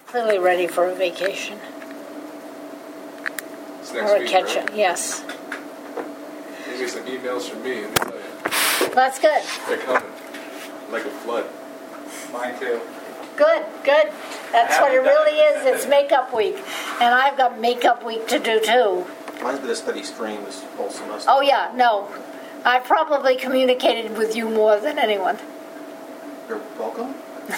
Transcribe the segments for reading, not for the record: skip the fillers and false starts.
Clearly ready for a vacation. It's next Or a week, catch-up, right? yes. Maybe some emails from me, let me tell you. That's good. They're coming. Like a flood. Mine too. Good. That's what it really is. It's makeup week. And I've got makeup week to do too. Mine's been a steady stream this whole semester. Oh yeah, no. I've probably communicated with you more than anyone. You're welcome.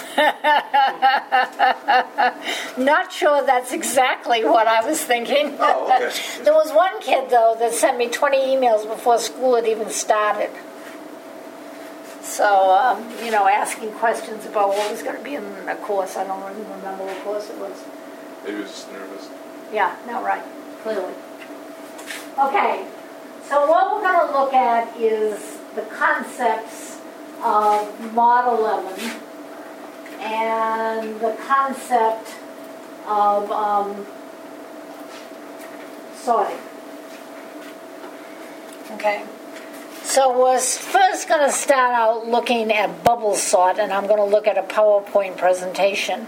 Not sure that's exactly what I was thinking. Oh, okay. There was one kid, though, that sent me 20 emails before school had even started. So, asking questions about what was going to be in a course. I don't even remember what course it was. Maybe he was just nervous. Yeah, no, right, clearly. Okay, so what we're going to look at is the concepts of Mod 11 and the concept of sorting. Okay, so we're first going to start out looking at bubble sort, and I'm going to look at a PowerPoint presentation.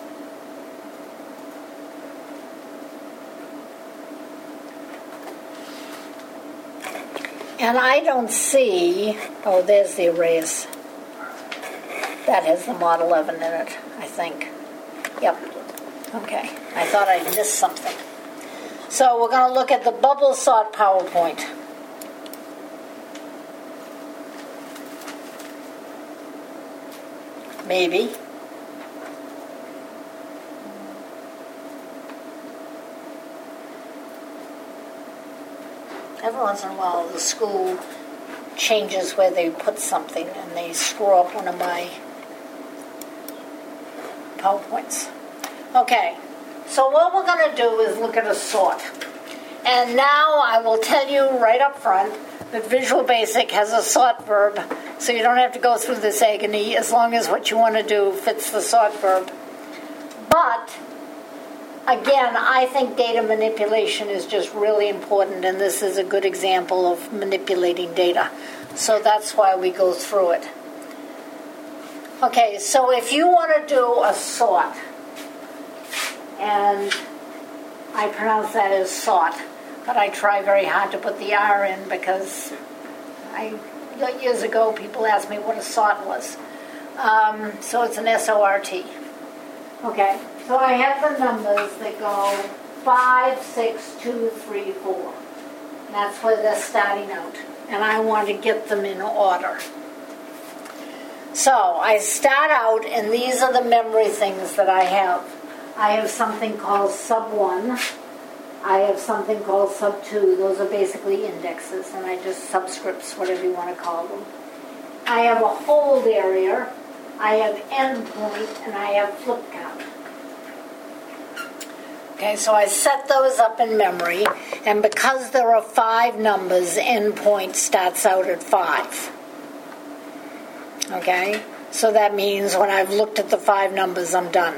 And I don't see, oh, there's the arrays. That has the Mod 11 in it, I think. Yep. Okay. I thought I missed something. So we're going to look at the bubble sort PowerPoint. Maybe. Every once in a while, the school changes where they put something, and they screw up one of my PowerPoints. Okay, so what we're going to do is look at a sort. And now I will tell you right up front that Visual Basic has a sort verb, so you don't have to go through this agony as long as what you want to do fits the sort verb. But again, I think data manipulation is just really important, and this is a good example of manipulating data. So that's why we go through it. Okay, so if you want to do a sort, and I pronounce that as sort, but I try very hard to put the R in because years ago people asked me what a sort was. So it's an S-O-R-T. Okay. So I have the numbers that go 5, 6, 2, 3, 4. That's where they're starting out. And I want to get them in order. So I start out, and these are the memory things that I have. I have something called sub 1. I have something called sub 2. Those are basically indexes, and I just subscripts, whatever you want to call them. I have a hold area. I have endpoint, and I have flip count. Okay, so I set those up in memory, and because there are 5 numbers, endpoint starts out at 5. Okay, so that means when I've looked at the 5 numbers, I'm done.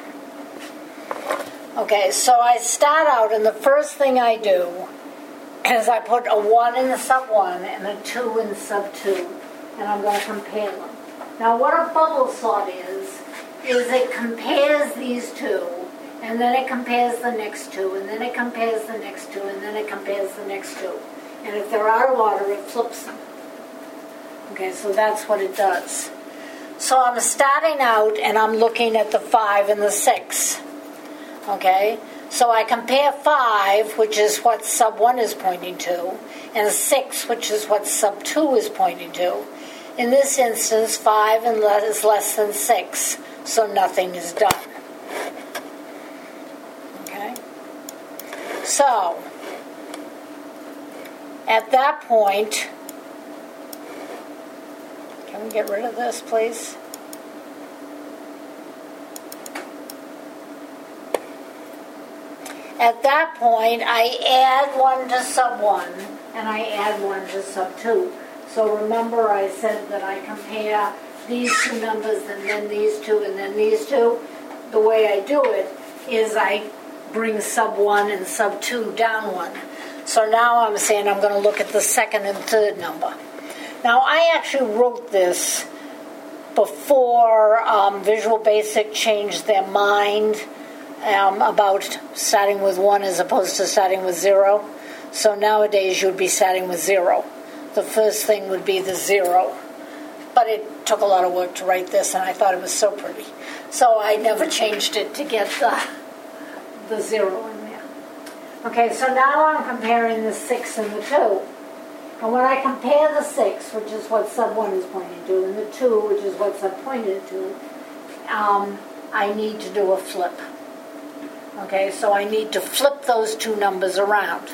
Okay, so I start out, and the first thing I do is I put a 1 in sub 1 and a 2 in sub 2, and I'm going to compare them. Now, what a bubble sort is it compares these two, and then it compares the next two, and then it compares the next two, and then it compares the next two. And if they're out of order, it flips them. Okay, so that's what it does. So I'm starting out, and I'm looking at the 5 and the 6. Okay, so I compare 5, which is what sub 1 is pointing to, and 6, which is what sub 2 is pointing to. In this instance, 5 is less than 6, so nothing is done. Okay? So, at that point, can we get rid of this, please? At that point, I add 1 to sub 1, and I add 1 to sub 2. So remember I said that I compare these two numbers and then these two and then these two. The way I do it is I bring sub 1 and sub 2 down 1. So now I'm saying I'm going to look at the second and third number. Now I actually wrote this before Visual Basic changed their mind about starting with 1 as opposed to starting with 0. So nowadays you'd be starting with 0. The first thing would be the 0. But it took a lot of work to write this, and I thought it was so pretty. So I never changed it to get the 0 in there. Okay, so now I'm comparing the 6 and the 2. And when I compare the 6, which is what sub 1 is pointing to, and the 2, which is what sub pointed to, I need to do a flip. Okay, so I need to flip those two numbers around.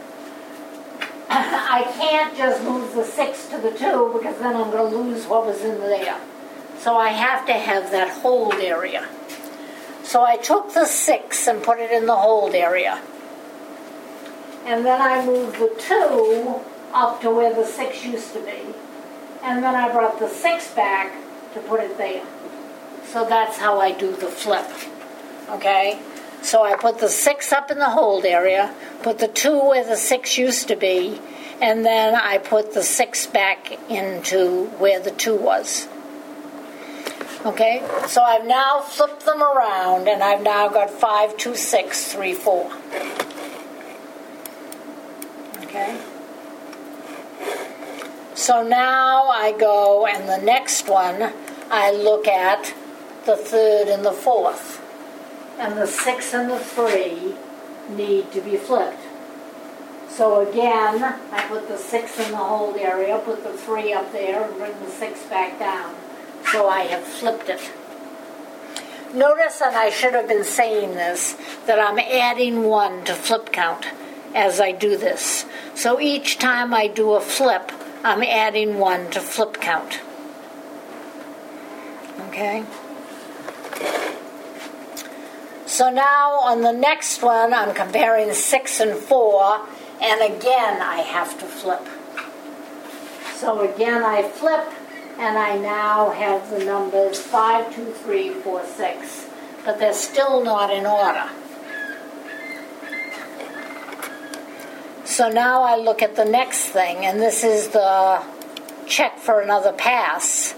I can't just move the 6 to the 2 because then I'm going to lose what was in there. So I have to have that hold area. So I took the 6 and put it in the hold area. And then I moved the 2 up to where the 6 used to be. And then I brought the 6 back to put it there. So that's how I do the flip. Okay? So I put the 6 up in the hold area, put the 2 where the 6 used to be, and then I put the 6 back into where the 2 was. Okay? So I've now flipped them around, and I've now got 5, 2, 6, 3, 4. Okay? So now I go, and the next one, I look at the 3rd and the 4th. And the 6 and the 3 need to be flipped. So again, I put the 6 in the hold area, put the 3 up there, and bring the 6 back down. So I have flipped it. Notice, and I should have been saying this, that I'm adding 1 to flip count as I do this. So each time I do a flip, I'm adding 1 to flip count. Okay? So now on the next one, I'm comparing 6 and 4, and again I have to flip. So again I flip, and I now have the numbers 5, 2, 3, 4, 6, but they're still not in order. So now I look at the next thing, and this is the check for another pass.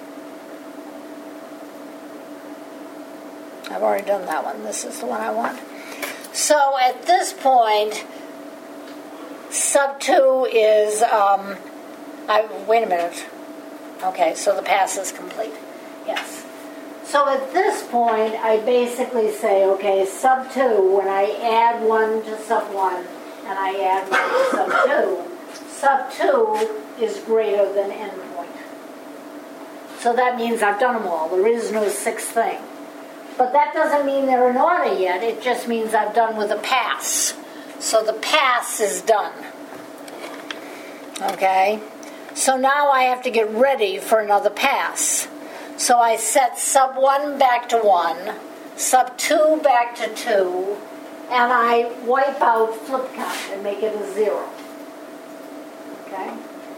I've already done that one. This is the one I want. So at this point, sub 2 is, wait a minute. Okay, so the pass is complete. Yes. So at this point, I basically say, okay, sub 2, when I add 1 to sub 1, and I add 1 to sub 2 is greater than endpoint. So that means I've done them all. There is no sixth thing. But that doesn't mean they're in order yet. It just means I've done with a pass. So the pass is done. Okay? So now I have to get ready for another pass. So I set sub 1 back to 1, sub 2 back to 2, and I wipe out flip count and make it a 0. Okay?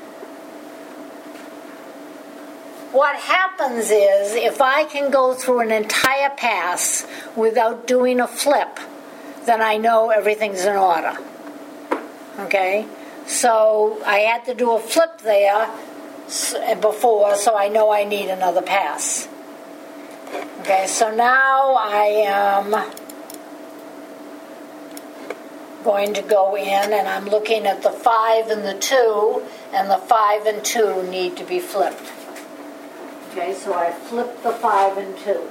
What happens is, if I can go through an entire pass without doing a flip, then I know everything's in order. Okay? So I had to do a flip there before, so I know I need another pass. Okay, so now I am going to go in, and I'm looking at the 5 and the 2, and the 5 and 2 need to be flipped. Okay, so I flip the 5 and 2.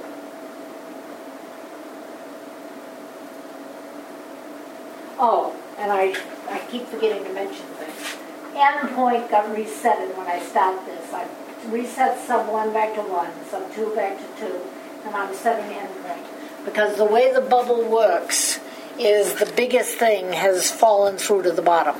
Oh, and I keep forgetting to mention things. Endpoint got resetted when I start this. I reset sub 1 back to 1, sub 2 back to 2, and I'm setting endpoint. Because the way the bubble works is the biggest thing has fallen through to the bottom.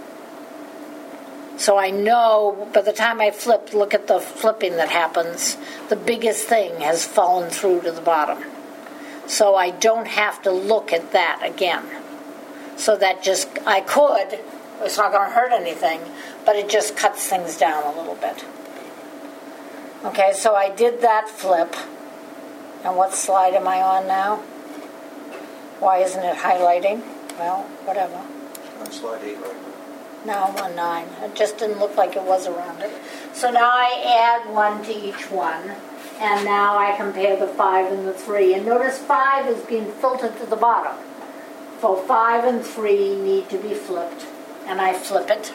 So I know by the time I flip, look at the flipping that happens, the biggest thing has fallen through to the bottom. So I don't have to look at that again. So that just, I could, it's not going to hurt anything, but it just cuts things down a little bit. Okay, so I did that flip. And what slide am I on now? Why isn't it highlighting? Well, whatever. On slide 8 right now. I'm on 9. It just didn't look like it was around it. So now I add 1 to each one. And now I compare the 5 and the 3. And notice 5 is being filtered to the bottom. So 5 and 3 need to be flipped. And I flip it.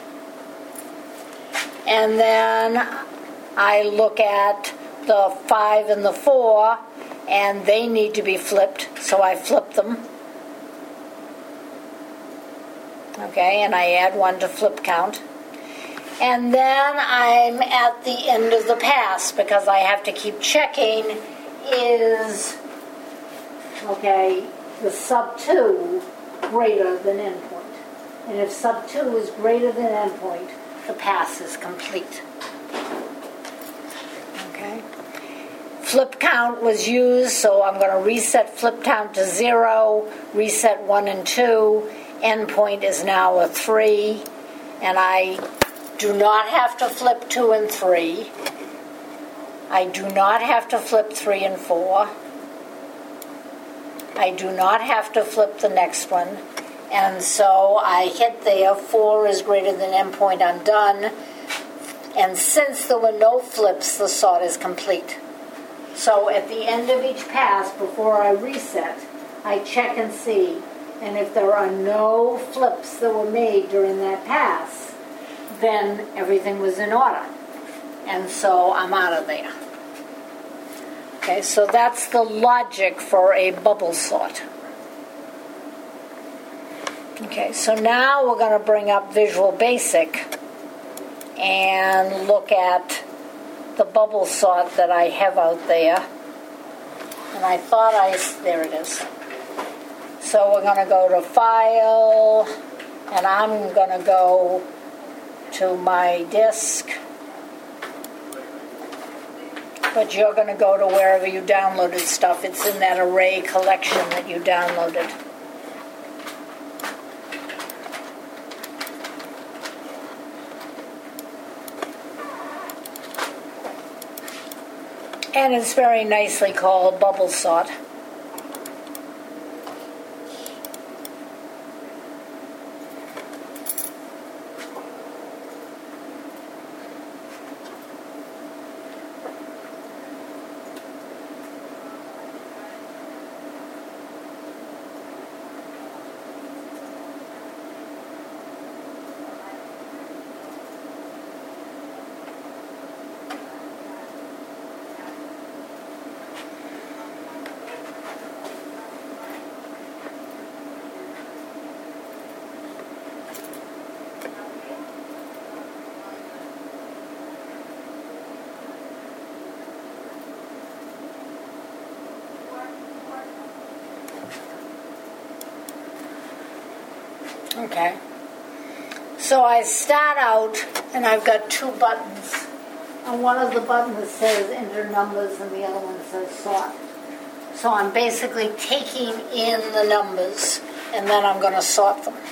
And then I look at the 5 and the 4, and they need to be flipped, so I flip them. Okay, and I add 1 to flip count. And then I'm at the end of the pass because I have to keep checking is, okay, the sub 2 greater than endpoint. And if sub 2 is greater than endpoint, the pass is complete. Okay. Flip count was used, so I'm going to reset flip count to 0, reset 1 and 2. Endpoint is now a 3, and I do not have to flip 2 and 3. I do not have to flip 3 and 4. I do not have to flip the next one. And so I hit there, 4 is greater than endpoint, I'm done. And since there were no flips, the sort is complete. So at the end of each pass, before I reset, I check and see. And if there are no flips that were made during that pass, then everything was in order. And so I'm out of there. Okay, so that's the logic for a bubble sort. Okay, so now we're going to bring up Visual Basic and look at the bubble sort that I have out there. And I thought there it is. So we're going to go to File, and I'm going to go to my disk. But you're going to go to wherever you downloaded stuff. It's in that array collection that you downloaded. And it's very nicely called Bubble Sort. Okay, so I start out and I've got 2 buttons, and one of the buttons says enter numbers and the other one says sort. So I'm basically taking in the numbers and then I'm going to sort them.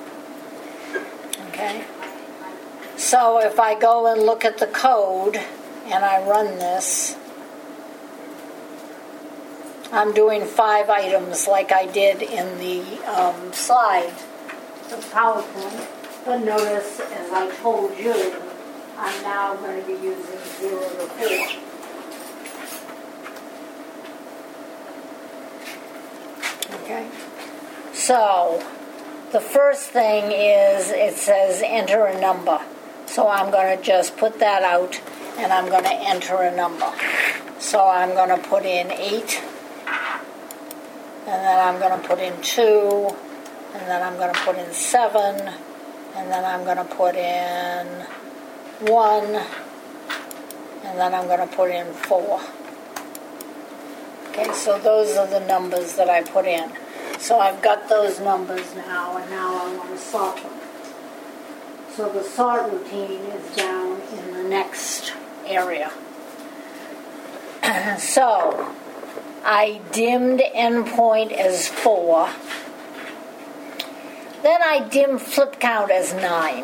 Okay, so if I go and look at the code and I run this, I'm doing 5 items like I did in the slide. The PowerPoint, but notice, as I told you, I'm now going to be using 0 to 4. Okay, so the first thing is it says enter a number. So I'm going to just put that out and I'm going to enter a number. So I'm going to put in 8, and then I'm going to put in 2, and then I'm going to put in 7, and then I'm going to put in 1, and then I'm going to put in 4. Okay, so those are the numbers that I put in. So I've got those numbers now, and now I want to sort them. So the sort routine is down in the next area. So I dimmed endpoint as 4. Then I dim flip count as 9.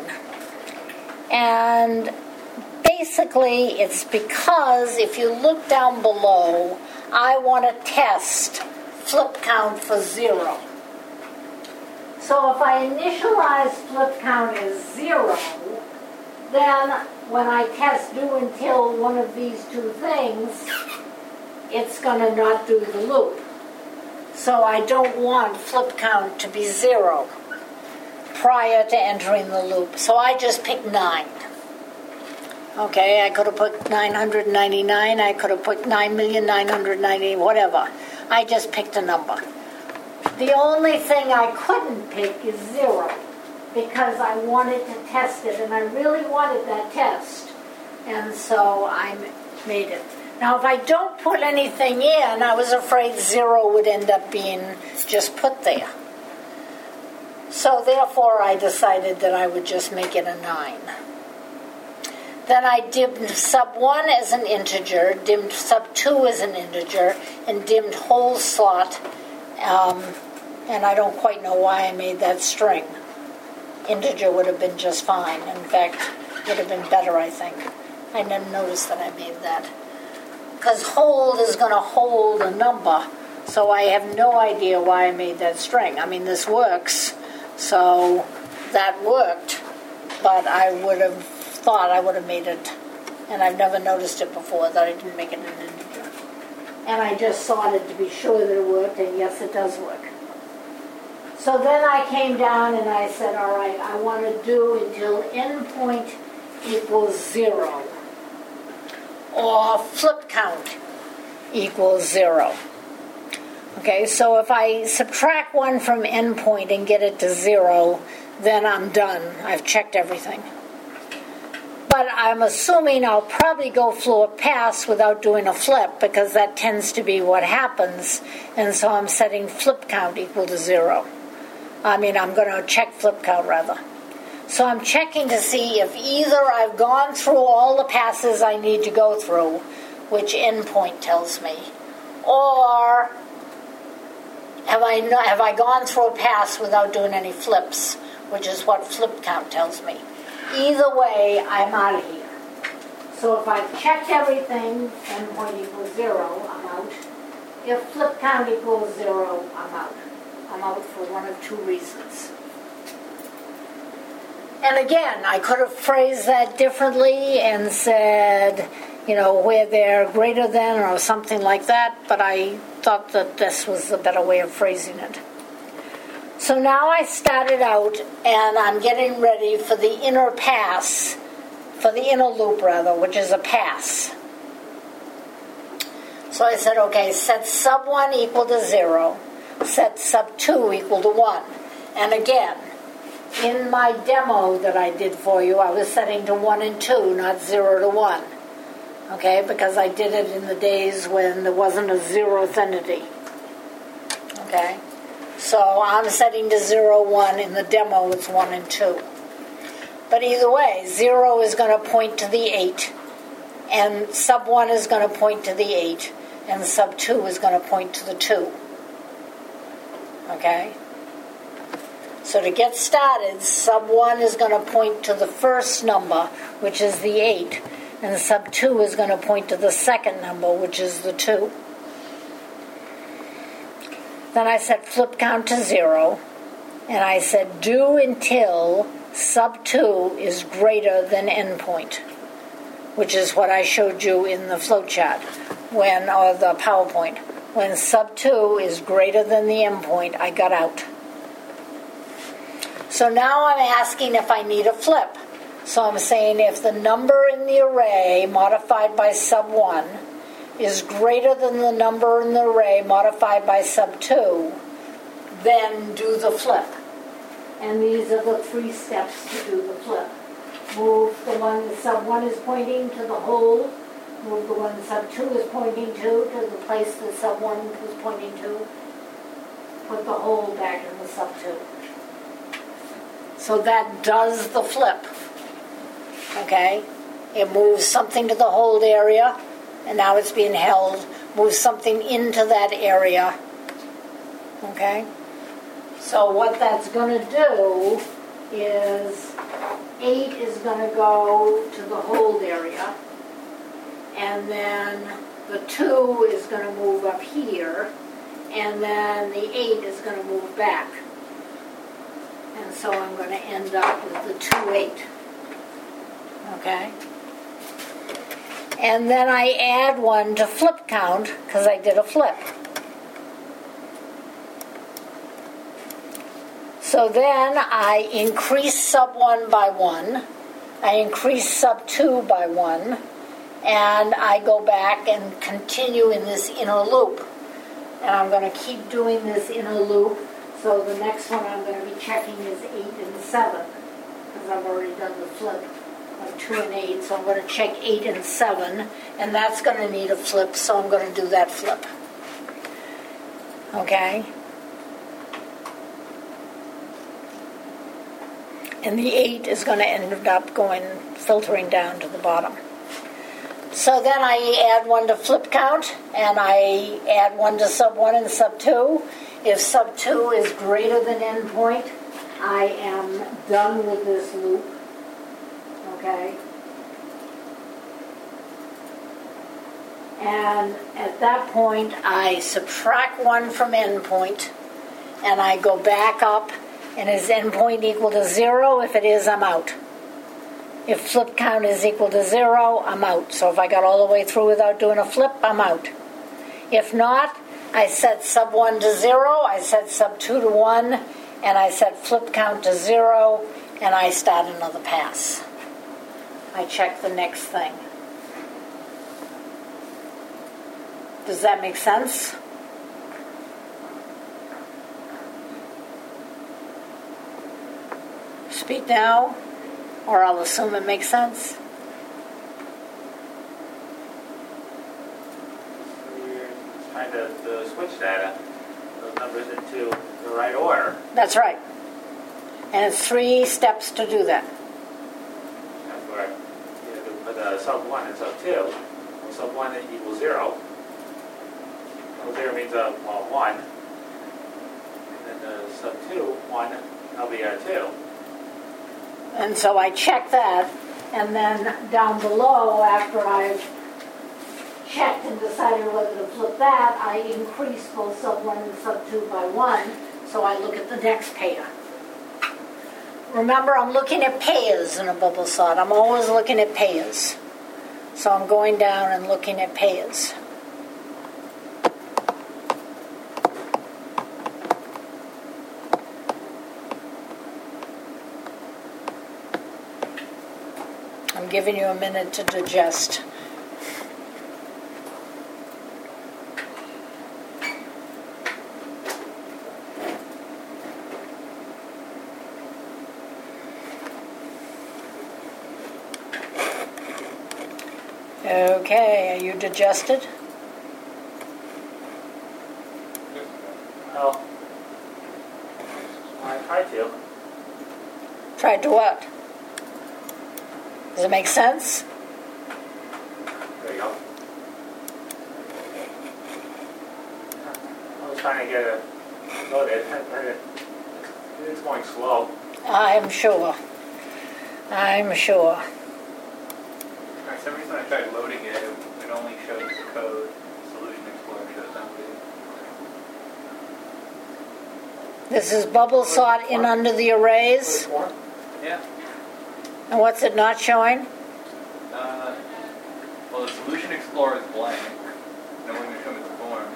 And basically it's because if you look down below, I want to test flip count for 0. So if I initialize flip count as 0, then when I test do until one of these 2 things, it's going to not do the loop. So I don't want flip count to be 0 prior to entering the loop. So I just picked 9. Okay, I could have put 999, I could have put 9,990,000, whatever. I just picked a number. The only thing I couldn't pick is 0 because I wanted to test it, and I really wanted that test. And so I made it. Now, if I don't put anything in, I was afraid 0 would end up being just put there. So therefore, I decided that I would just make it a 9. Then I dimmed sub 1 as an integer, dimmed sub 2 as an integer, and dimmed whole slot. And I don't quite know why I made that string. Integer would have been just fine. In fact, would have been better, I think. I didn't notice that I made that. Because hold is going to hold a number, so I have no idea why I made that string. I mean, this works, so that worked, but I would have thought I would have made it, and I've never noticed it before, that I didn't make it an integer. And I just sorted to be sure that it worked, and yes, it does work. So then I came down and I said, all right, I want to do until endpoint equals 0. Or flip count equals 0. Okay, so if I subtract 1 from endpoint and get it to 0, then I'm done. I've checked everything. But I'm assuming I'll probably go floor pass without doing a flip, because that tends to be what happens. And so I'm setting flip count equal to 0. I'm going to check flip count, rather. So I'm checking to see if either I've gone through all the passes I need to go through, which endpoint tells me, or have I gone through a pass without doing any flips, which is what flip count tells me. Either way, I'm out of here. So if I've checked everything, endpoint equals 0, I'm out. If flip count equals 0, I'm out. I'm out for one of two reasons. And again, I could have phrased that differently and said, where they're greater than or something like that, but I thought that this was the better way of phrasing it. So now I started out, and I'm getting ready for the inner pass, for the inner loop, rather, which is a pass. So I said, okay, set sub 1 equal to 0, set sub 2 equal to 1. And again, in my demo that I did for you, I was setting to 1 and 2, not 0 to 1. Okay, because I did it in the days when there wasn't a 0th entity. Okay, so I'm setting to 0, 1. In the demo, it's 1 and 2. But either way, 0 is going to point to the 8, and sub 1 is going to point to the 8, and sub 2 is going to point to the 2. Okay? So to get started, sub 1 is going to point to the first number, which is the 8, and sub 2 is going to point to the second number, which is the 2. Then I set flip count to 0, and I said do until sub 2 is greater than endpoint, which is what I showed you in the flowchart, or the PowerPoint. When sub 2 is greater than the endpoint, I got out. So now I'm asking if I need a flip. So I'm saying if the number in the array modified by sub 1 is greater than the number in the array modified by sub 2, then do the flip. And these are the 3 steps to do the flip. Move the one that sub 1 is pointing to the hole. Move the one sub 2 is pointing to the place that sub 1 was pointing to. Put the hole back in the sub 2. So that does the flip. Okay? It moves something to the hold area, and now it's being held. Moves something into that area. Okay? So what that's going to do is 8 is going to go to the hold area, and then the 2 is going to move up here, and then the 8 is going to move back. And so I'm going to end up with the 2, 8. Okay? And then I add one to flip count because I did a flip. So then I increase sub 1 by 1, I increase sub 2 by 1, and I go back and continue in this inner loop. And I'm going to keep doing this inner loop, so the next one I'm going to be checking is 8 and 7, because I've already done the flip of 2 and 8, so I'm going to check 8 and 7, and that's going to need a flip, so I'm going to do that flip. Okay? And the 8 is going to end up filtering down to the bottom. So then I add one to flip count, and I add one to sub 1 and sub 2. If sub 2 is greater than endpoint, I am done with this loop. Okay? And at that point, I subtract 1 from endpoint, and I go back up. And is endpoint equal to 0? If it is, I'm out. If flip count is equal to 0, I'm out. So if I got all the way through without doing a flip, I'm out. If not, I set sub 1 to 0, I set sub 2 to 1, and I set flip count to 0, and I start another pass. I check the next thing. Does that make sense? Speak now, or I'll assume it makes sense. We're trying to switch data, those numbers into the right order. That's right. And it's 3 steps to do that. That's where you have to put sub 1 and sub 2. Well, sub 1 equals 0. Well, 0 means 1. And then sub 2, 1, that'll be 2. And so I check that, and then down below, after I've checked and decided whether to flip that, I increase both sub 1 and sub 2 by 1, so I look at the next pair. Remember, I'm looking at pairs in a bubble sort. I'm always looking at pairs. So I'm going down and looking at pairs. I'm giving you a minute to digest. Okay, are you digested? Well, I tried to. Tried to what? Does it make sense? There you go. I was trying to get it loaded. It's going slow. I'm sure. I'm sure. For some reason, I tried loading it. It only shows the code. Solution Explorer shows nothing. This is bubble sort in under the arrays. Yeah. And what's it not showing? Well, the Solution Explorer is blank. No one can show me the form.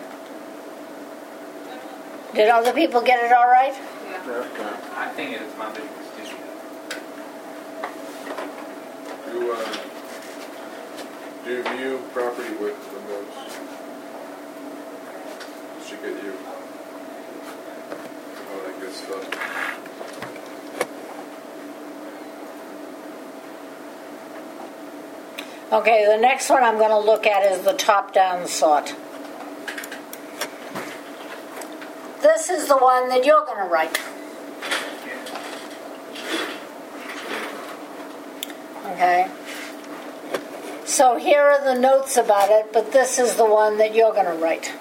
Did other people get it all right? I think it's my Visual Studio. Do you view property width windows? Should get you all that good stuff. Okay, the next one I'm going to look at is the top-down sort. This is the one that you're going to write. Okay? So here are the notes about it, but this is the one that you're going to write.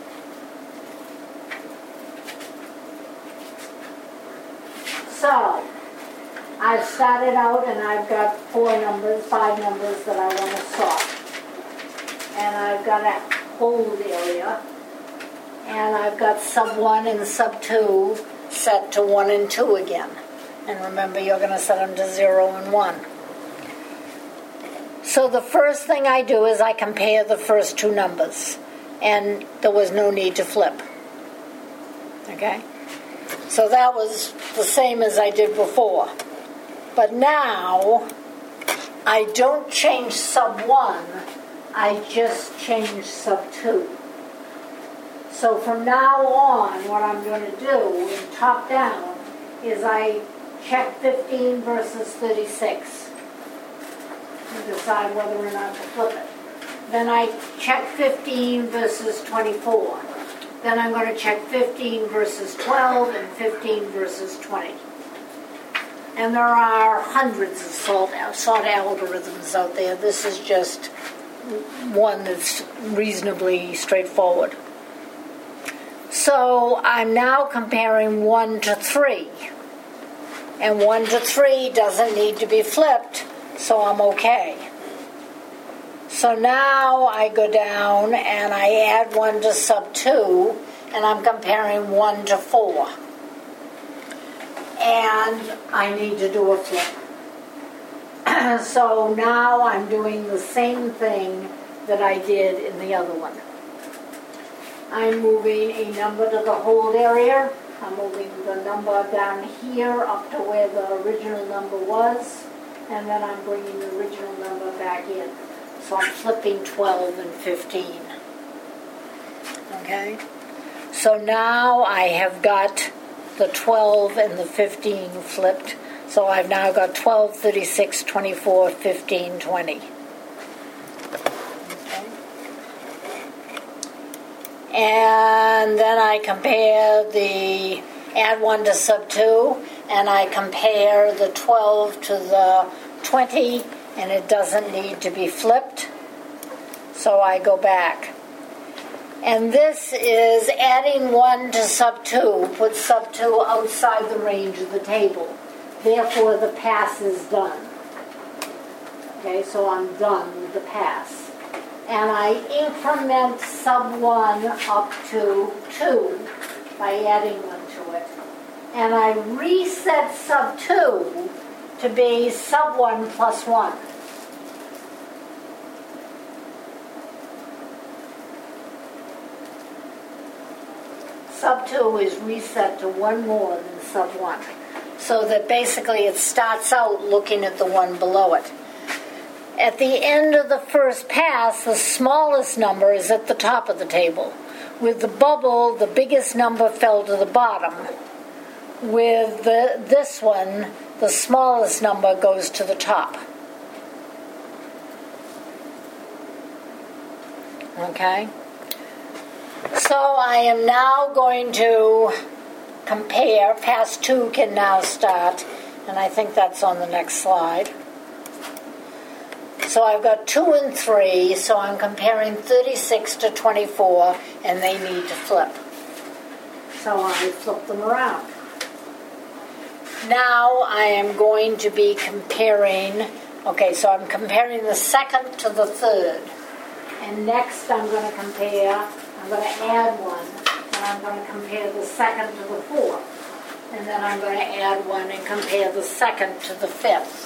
So, I've started out and I've got 5 numbers that I want to sort. And I've got a hold area. And I've got sub 1 and sub 2 set to 1 and 2 again. And remember, you're going to set them to 0 and 1. So the first thing I do is I compare the first two numbers, and there was no need to flip. Okay? So that was the same as I did before. But now, I don't change sub 1, I just change sub 2. So from now on, what I'm going to do in top down is I check 15 versus 36 to decide whether or not to flip it. Then I check 15 versus 24. Then I'm going to check 15 versus 12 and 15 versus 20. And there are hundreds of sort algorithms out there. This is just one that's reasonably straightforward. So I'm now comparing 1 to 3. And 1 to 3 doesn't need to be flipped, so I'm okay. So now I go down and I add 1 to sub 2, and I'm comparing 1 to 4. And I need to do a flip. So now I'm doing the same thing that I did in the other one. I'm moving a number to the hold area. I'm moving the number down here up to where the original number was, and then I'm bringing the original number back in. So I'm flipping 12 and 15. Okay? So now I have got the 12 and the 15 flipped. So I've now got 12, 36, 24, 15, 20. And then I compare add 1 to sub 2, and I compare the 12 to the 20, and it doesn't need to be flipped. So I go back. And this is adding 1 to sub 2, puts sub 2 outside the range of the table. Therefore, the pass is done. Okay, so I'm done with the pass. And I increment sub 1 up to 2 by adding 1 to it. And I reset sub 2 to be sub 1 plus 1. Sub 2 is reset to 1 more than sub 1. So that basically it starts out looking at the one below it. At the end of the first pass, the smallest number is at the top of the table. With the bubble, the biggest number fell to the bottom. With this one, the smallest number goes to the top. Okay? So I am now going to compare. Pass 2 can now start, and I think that's on the next slide. So I've got 2 and 3, so I'm comparing 36 to 24, and they need to flip. So I flip them around. Now I am going to be comparing, so I'm comparing the second to the third. And next I'm going to add 1, and I'm going to compare the second to the fourth. And then I'm going to add 1 and compare the second to the fifth.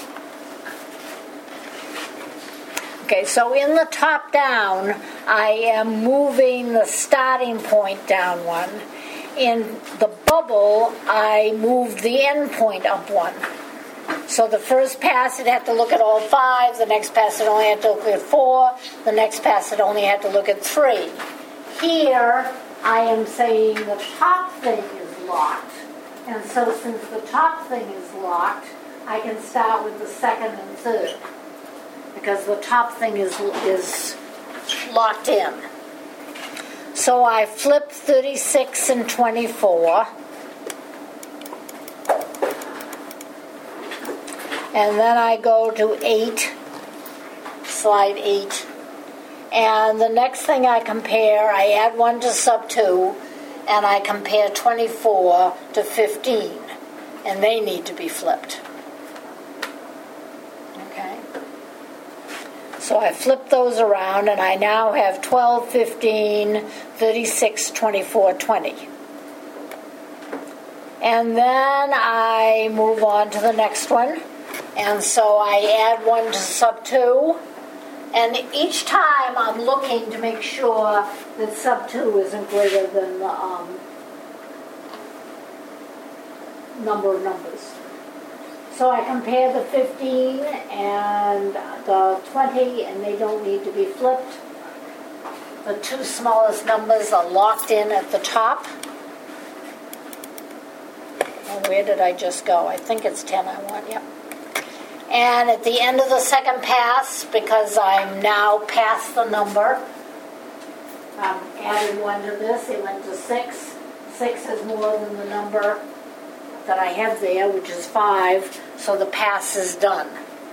Okay, so in the top down, I am moving the starting point down 1. In the bubble, I moved the end point up 1. So the first pass, it had to look at all 5. The next pass, it only had to look at 4. The next pass, it only had to look at 3. Here, I am saying the top thing is locked. And so since the top thing is locked, I can start with the second and third, because the top thing is locked in. So I flip 36 and 24. And then I go to 8, slide 8. And the next thing I compare, I add 1 to sub 2, and I compare 24 to 15. And they need to be flipped. Okay? So I flip those around, and I now have 12, 15, 36, 24, 20. And then I move on to the next one. And so I add 1 to sub 2, And each time I'm looking to make sure that sub 2 isn't greater than the number of numbers. So I compare the 15 and the 20, and they don't need to be flipped. The two smallest numbers are locked in at the top. And where did I just go? I think it's 10 I want, yep. And at the end of the second pass, because I'm now past the number, I'm adding 1 to this, it went to 6. 6 is more than the number that I have there, which is 5, so the pass is done.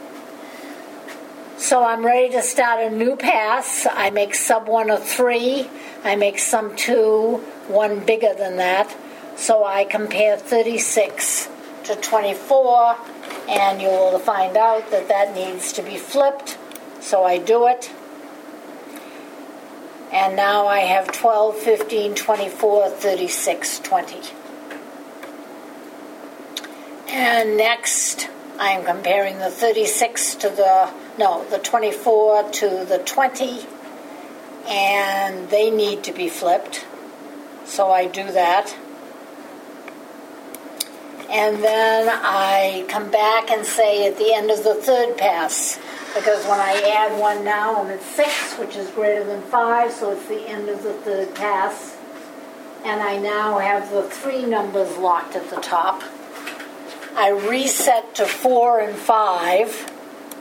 So I'm ready to start a new pass. I make sub 1 a 3. I make sub 2 1 bigger than that. So I compare 36 to 24, and you will find out that that needs to be flipped. So I do it. And now I have 12, 15, 24, 36, 20. And next, I'm comparing the 36 to the 24 to the 20, and they need to be flipped. So I do that. And then I come back and say at the end of the third pass, because when I add 1 now, I'm at 6, which is greater than 5, so it's the end of the third pass. And I now have the 3 numbers locked at the top. I reset to 4 and 5.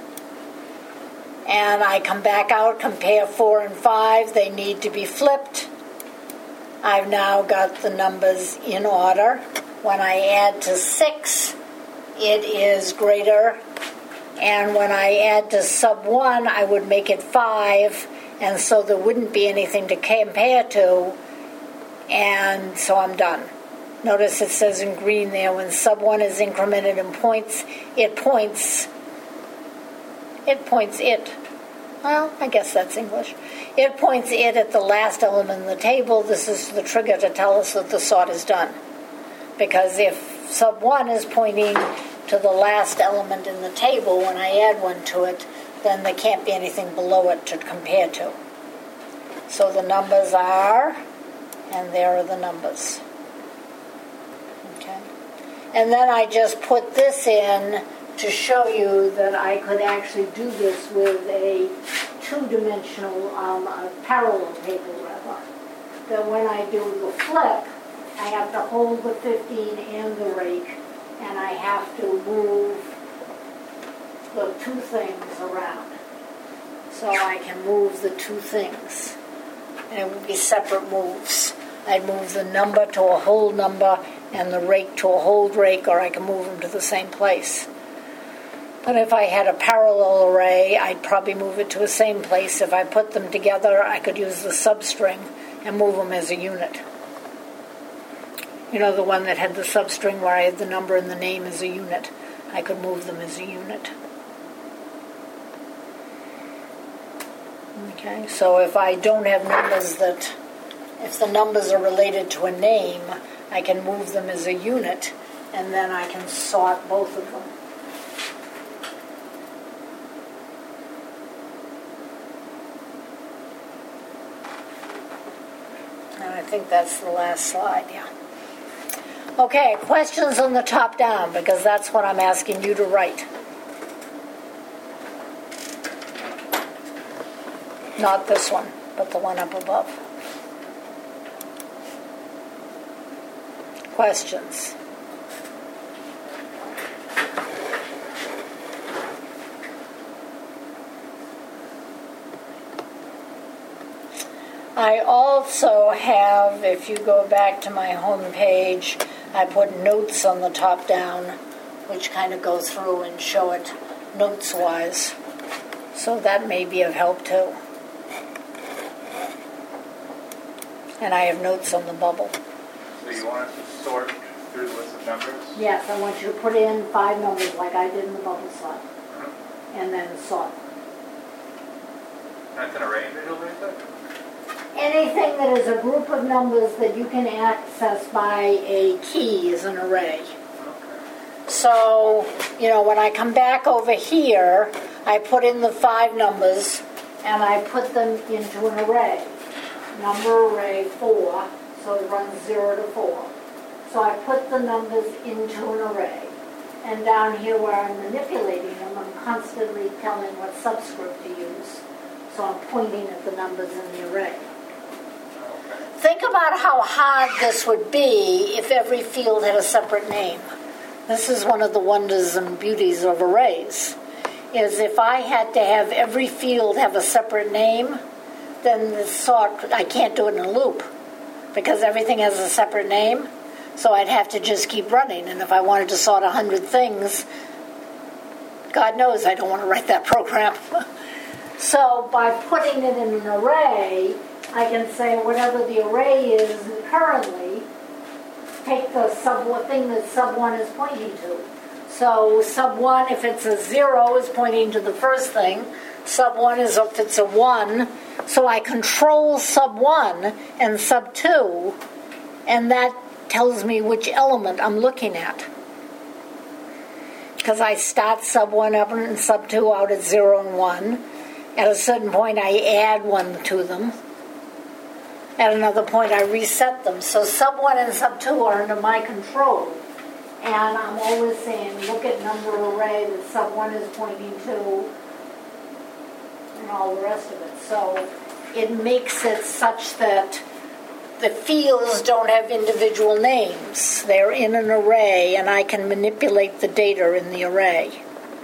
And I come back out, compare 4 and 5. They need to be flipped. I've now got the numbers in order. When I add to 6, it is greater. And when I add to sub 1, I would make it 5. And so there wouldn't be anything to compare to. And so I'm done. Notice it says in green there, when sub 1 is incremented in points, it points it. Well, I guess that's English. It points it at the last element in the table. This is the trigger to tell us that the sort is done. Because if sub 1 is pointing to the last element in the table, when I add 1 to it, then there can't be anything below it to compare to. So the numbers are, and there are the numbers. Okay. And then I just put this in to show you that I could actually do this with a two-dimensional, a parallel table rather. That when I do the flip, I have to hold the 15 and the rake, and I have to move the 2 things around. So I can move the 2 things. And it would be separate moves. I'd move the number to a whole number and the rake to a whole rake, or I can move them to the same place. But if I had a parallel array, I'd probably move it to the same place. If I put them together, I could use the substring and move them as a unit. You know, the one that had the substring where I had the number and the name as a unit. I could move them as a unit. Okay, so if I don't have numbers that, if the numbers are related to a name, I can move them as a unit, and then I can sort both of them. And I think that's the last slide, yeah. Okay, questions on the top down, because that's what I'm asking you to write. Not this one, but the one up above. Questions? I also have, if you go back to my home page, I put notes on the top down, which kind of go through and show it notes-wise. So that may be of help too. And I have notes on the bubble. So you want us to sort through the list of numbers? Yes, I want you to put in 5 numbers like I did in the bubble slide. And then sort. That's an array visual basic? Anything that is a group of numbers that you can access by a key is an array. Okay. So, you know, when I come back over here, I put in the 5 numbers and I put them into an array. Number array 4, so it runs 0 to 4. So I put the numbers into an array. And down here where I'm manipulating them, I'm constantly telling what subscript to use. So I'm pointing at the numbers in the array. Think about how hard this would be if every field had a separate name. This is one of the wonders and beauties of arrays, is if I had to have every field have a separate name, then the sort, I can't do it in a loop because everything has a separate name. So I'd have to just keep running. And if I wanted to sort 100 things, God knows I don't want to write that program. So by putting it in an array, I can say whatever the array is currently, take the thing that sub 1 is pointing to. So sub 1, if it's a 0, is pointing to the first thing. Sub 1 is if it's a 1. So I control sub 1 and sub 2, and that tells me which element I'm looking at. Because I start sub 1 up and sub 2 out at 0 and 1. At a certain point, I add 1 to them. At another point, I reset them. So sub 1 and sub 2 are under my control. And I'm always saying, look at number array that sub 1 is pointing to, and all the rest of it. So it makes it such that the fields don't have individual names. They're in an array, and I can manipulate the data in the array.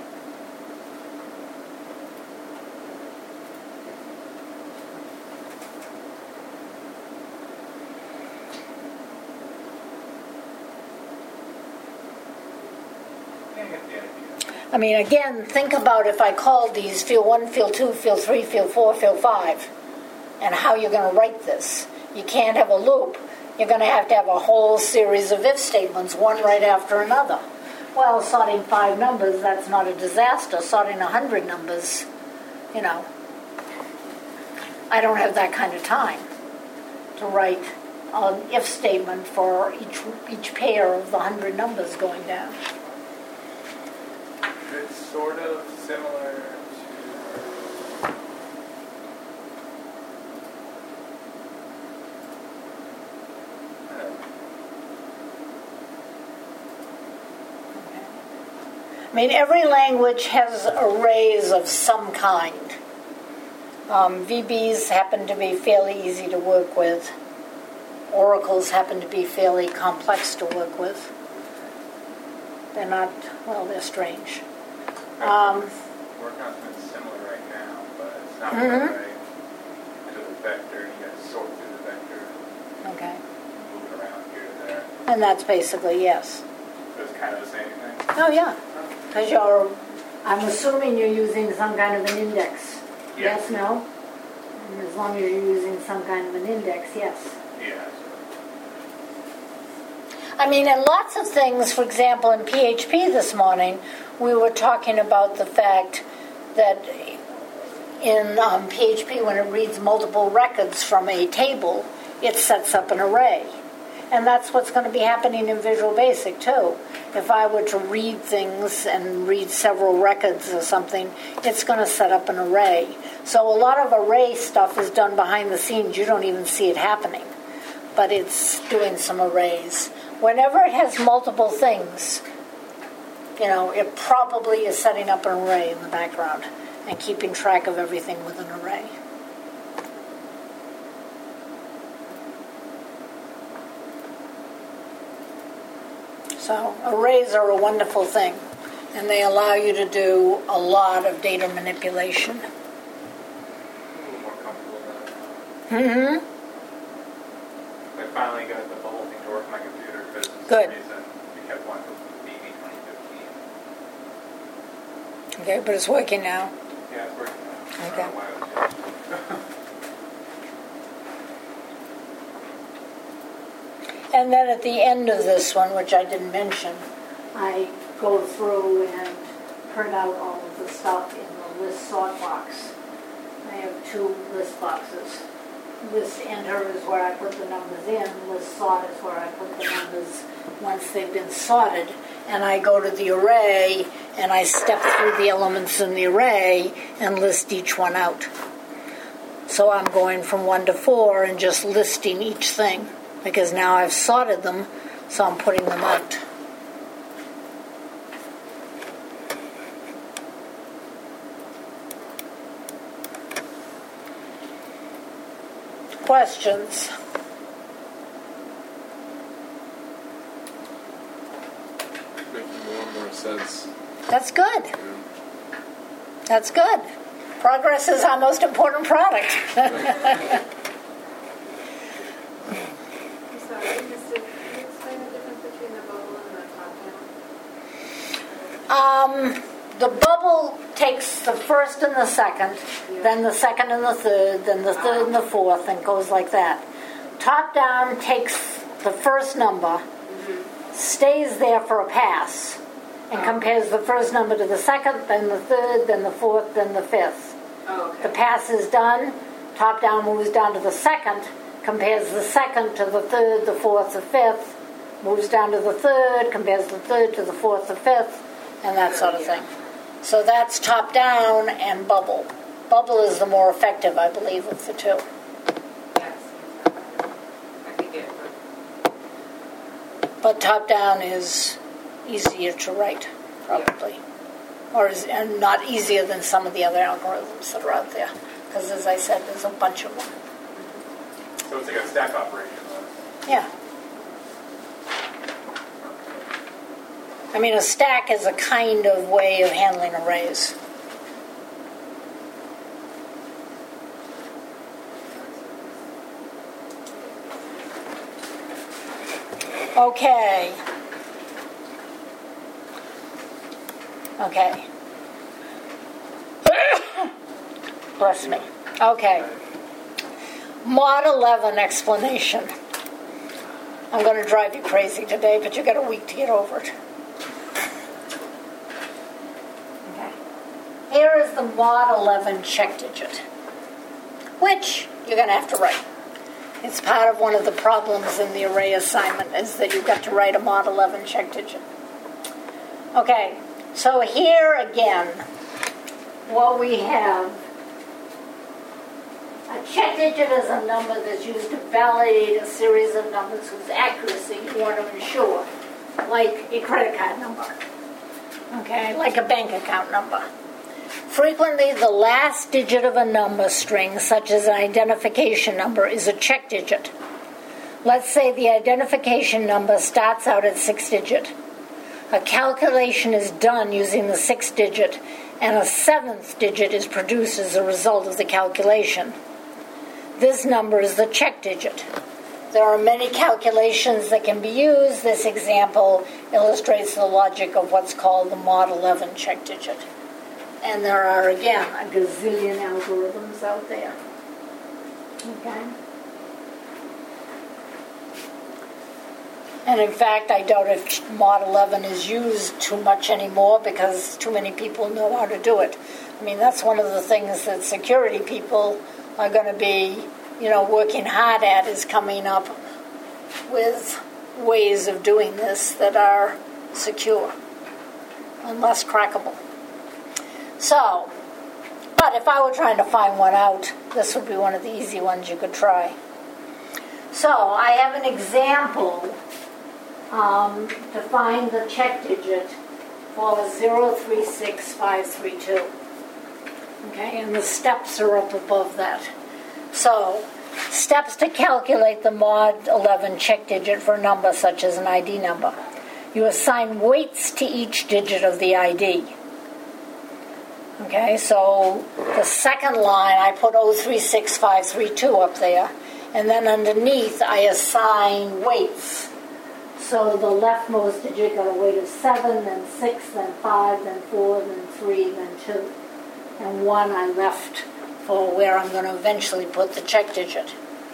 I mean, again, think about if I called these field 1, field 2, field 3, field 4, field 5, and how you're going to write this. You can't have a loop. You're going to have a whole series of if statements, one right after another. Well, sorting 5 numbers, that's not a disaster. Sorting 100 numbers, I don't have that kind of time to write an if statement for each pair of the 100 numbers going down. It's sort of similar to... I mean, every language has arrays of some kind. VBs happen to be fairly easy to work with. Oracles happen to be fairly complex to work with. They're not, they're strange. Working on something similar right now, but it's not one way to the vector. You got to sort through the vector. Okay. Move it around here to there. And that's basically yes. So it's kind of the same thing. Oh, yeah. Because I'm assuming you're using some kind of an index. Yeah. Yes, no? And as long as you're using some kind of an index, yes. Yeah. I mean, and lots of things, for example, in PHP this morning, we were talking about the fact that in PHP, when it reads multiple records from a table, it sets up an array. And that's what's going to be happening in Visual Basic, too. If I were to read things and read several records or something, it's going to set up an array. So a lot of array stuff is done behind the scenes. You don't even see it happening. But it's doing some arrays. Whenever it has multiple things, it probably is setting up an array in the background and keeping track of everything with an array. So arrays are a wonderful thing, and they allow you to do a lot of data manipulation. A little more comfortable now. Mm-hmm. I finally got the whole thing to work on my computer because for Good. some reason we kept one from BB 2015. Okay, but it's working now. Yeah, it's working now. I Okay. don't know why it was changed. And then at the end of this one, which I didn't mention, I go through and print out all of the stuff in the list sort box. I have 2 list boxes. List enter is where I put the numbers in. List sort is where I put the numbers once they've been sorted. And I go to the array and I step through the elements in the array and list each one out. So I'm going from 1 to 4 and just listing each thing, because now I've sorted them, so I'm putting them out. Questions? Making more and more sense. That's good. That's good. Progress is our most important product. I'm sorry, I missed it. Can you explain the difference between the bubble and the top down? The bubble takes the first and the second, then the second and the third, then the third and the fourth, and goes like that. Top down takes the first number, stays there for a pass, and compares the first number to the second, then the third, then the fourth, then the fifth. Oh, The okay. pass is done, top down moves down to the second, compares the second to the third, the fourth, the fifth, moves down to the third, compares the third to the fourth, the fifth, and that sort of thing. So that's top down and bubble. Bubble is the more effective, I believe, of the two. Yes. I think it. But top down is easier to write, probably. Or is and not easier than some of the other algorithms that are out there. Because as I said, there's a bunch of them. So it's like a stack operation. Yeah. I mean, a stack is a kind of way of handling arrays. Okay. Okay. Bless me. Okay. Mod 11 explanation. I'm going to drive you crazy today, but you got a week to get over it. Okay. Here is the Mod 11 check digit, which you're going to have to write. It's part of one of the problems in the array assignment is that you've got to write a Mod 11 check digit. Okay, so here again, what we have, a check digit is a number that's used to validate a series of numbers whose accuracy you want to ensure, like a credit card number, okay, like a bank account number. Frequently, the last digit of a number string, such as an identification number, is a check digit. Let's say the identification number starts out at 6-digit. A calculation is done using the 6th digit, and a 7th digit is produced as a result of the calculation. This number is the check digit. There are many calculations that can be used. This example illustrates the logic of what's called the Mod 11 check digit. And there are, again, a gazillion algorithms out there. Okay? And in fact, I doubt if Mod 11 is used too much anymore because too many people know how to do it. I mean, that's one of the things that security people are going to be, working hard at, is coming up with ways of doing this that are secure and less crackable. So, but if I were trying to find one out, this would be one of the easy ones you could try. So, I have an example to find the check digit for 036532. Okay, and the steps are up above that. So, steps to calculate the Mod 11 check digit for a number such as an ID number. You assign weights to each digit of the ID. Okay, so the second line, I put 036532 up there, and then underneath I assign weights. So the leftmost digit got a weight of 7, then 6, then 5, then 4, then 3, then 2. And 1 I left for where I'm going to eventually put the check digit.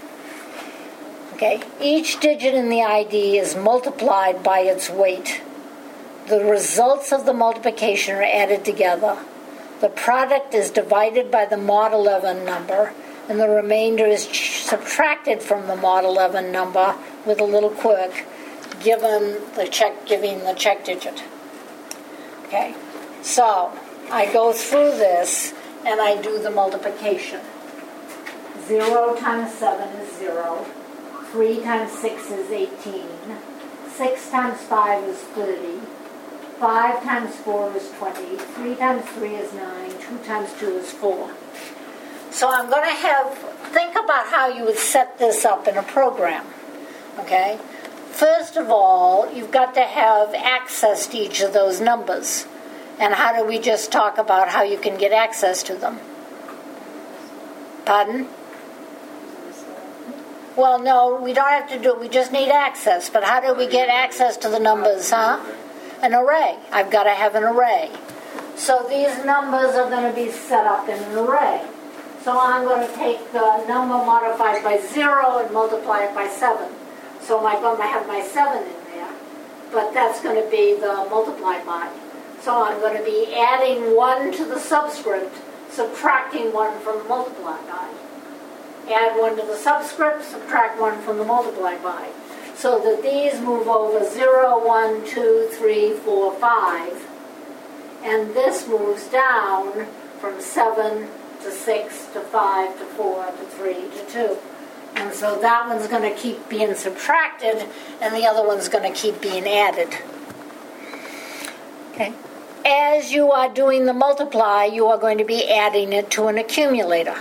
Okay, each digit in the ID is multiplied by its weight. The results of the multiplication are added together. The product is divided by the Mod 11 number, and the remainder is subtracted from the Mod 11 number with a little quirk, giving the check digit. Okay, so I go through this and I do the multiplication. 0 times 7 is 0. 3 times 6 is 18. 6 times 5 is 30. 5 times 4 is 20. 3 times 3 is 9. 2 times 2 is 4. So I'm going to think about how you would set this up in a program. Okay? First of all, you've got to have access to each of those numbers. And how do we just talk about how you can get access to them? Pardon? Well, no, we don't have to do it. We just need access. But how do we get access to the numbers, huh? An array. I've got to have an array. So these numbers are going to be set up in an array. So I'm going to take the number modified by 0 and multiply it by 7. So I'm going to have my 7 in there. But that's going to be the multiplied by. So I'm going to be adding 1 to the subscript, subtracting 1 from the multiplied by. Add 1 to the subscript, subtract 1 from the multiplied by. So that these move over 0, 1, 2, 3, 4, 5. And this moves down from 7 to 6 to 5 to 4 to 3 to 2. And so that one's going to keep being subtracted, and the other one's going to keep being added. Okay. As you are doing the multiply, you are going to be adding it to an accumulator.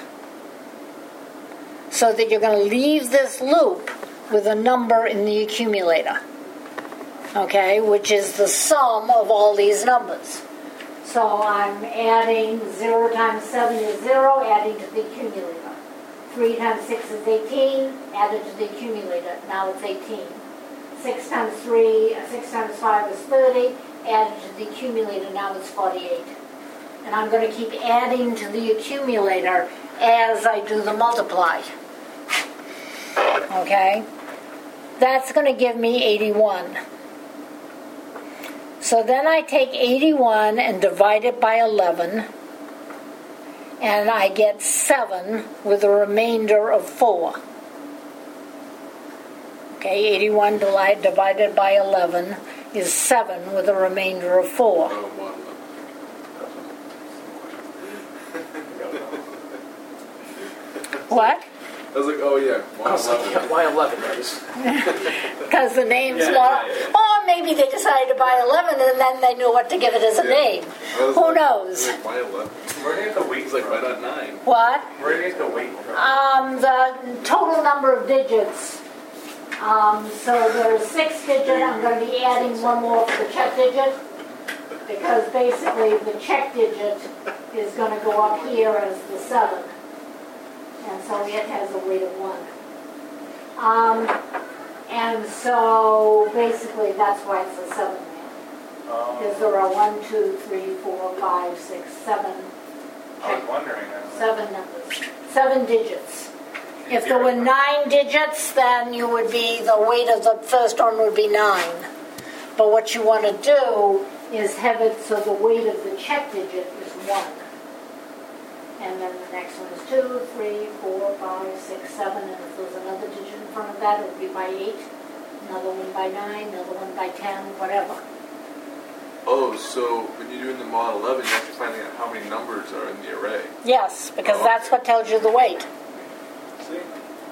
So that you're going to leave this loop with a number in the accumulator. Okay, which is the sum of all these numbers. So I'm adding 0 times 7 is 0, adding to the accumulator. 3 times 6 is 18, added to the accumulator. Now it's 18. 6 times 5 is 30, added to the accumulator. Now it's 48. And I'm going to keep adding to the accumulator as I do the multiply. Okay? That's going to give me 81. So then I take 81 and divide it by 11, and I get 7 with a remainder of 4. Okay, 81 divided by 11 is 7 with a remainder of 4. What? I was like, oh yeah, Why 11 days? Because the name's more. Or maybe they decided to buy 11 and then they knew what to give it as a name. Who knows? Like, why 11? Where do you get the weight He's like, from? why not 9? What? Where do you get the weight from? The total number of digits. So there's 6 digit. I'm going to be adding 1 more for the check digit. Because basically the check digit is going to go up here as the 7. And so it has a weight of 1. And so basically that's why it's a 7 there. Because there are 1, 2, 3, 4, 5, 6, 7. I was wondering that. 7 numbers. 7 digits. If there were 9 digits, then you would be, the weight of the first one would be 9. But what you want to do is have it so the weight of the check digit is 1. And then the next one is 2, 3, 4, 5, 6, 7, and if there's another digit in front of that, it would be by 8, another one by 9, another one by 10, whatever. Oh, so when you're doing the mod 11, you're actually finding out how many numbers are in the array. Yes, because that's what tells you the weight. See?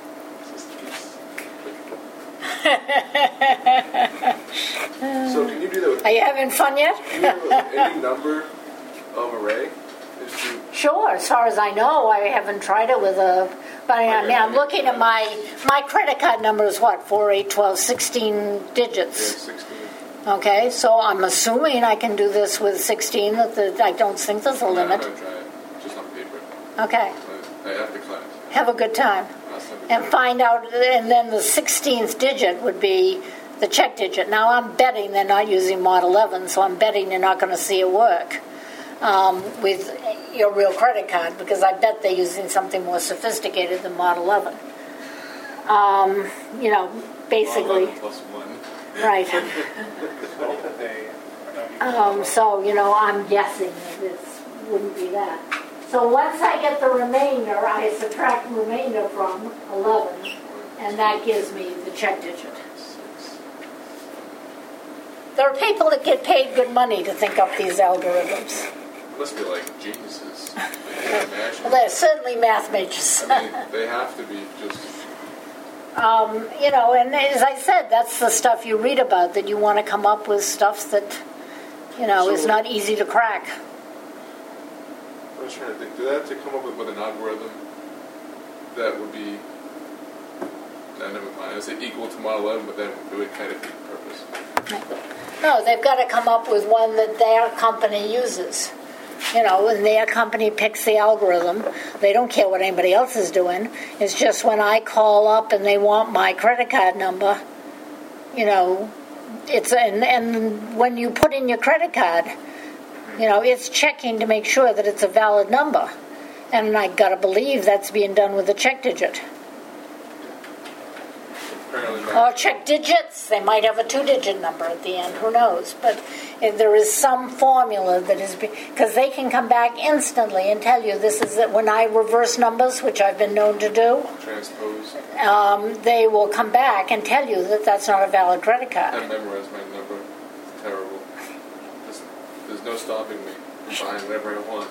So can you do that with Are you having fun yet? any number of array? Sure, as far as I know, I haven't tried it with a. But I mean, I'm looking at my credit card number is what, 4, 8, 12, 16 Yeah, digits. 16. Okay, so I'm assuming I can do this with 16. I don't think there's a I'm limit. going to try it, just on paper. Okay, I have to class. have a good time. And find out, and then the 16th digit would be the check digit. Now I'm betting they're not using Mod 11, so I'm betting you're not going to see it work with your real credit card, because I bet they're using something more sophisticated than Mod 11. Basically. 11 plus 1. Right. They So, I'm guessing that this wouldn't be that. So once I get the remainder, I subtract the remainder from 11, and that gives me the check digit. There are people that get paid good money to think up these algorithms. must be like geniuses. I can't imagine. Well, they're certainly math majors. I mean, they have to be just. You know, and as I said, that's the stuff you read about, that you want to come up with stuff that, you know, is So- not easy to crack. I was trying to think. Do they have to come up with an algorithm that would be? No, never mind. I say equal to Model 11, but then it would kind of defeat the purpose. No, they've got to come up with one that their company uses. You know, when their company picks the algorithm, they don't care what anybody else is doing. It's just when I call up and they want my credit card number, you know, and when you put in your credit card, you know, it's checking to make sure that it's a valid number. And I got to believe that's being done with a check digit. Apparently Or not. check digits. They might have a 2-digit number at the end. Who knows? But if there is some formula that is because they can come back instantly and tell you this is it. When I reverse numbers, which I've been known to do, Transpose. they will come back and tell you that that's not a valid credit I card. memorized my number. It's terrible. There's no stopping me from buying whatever I want.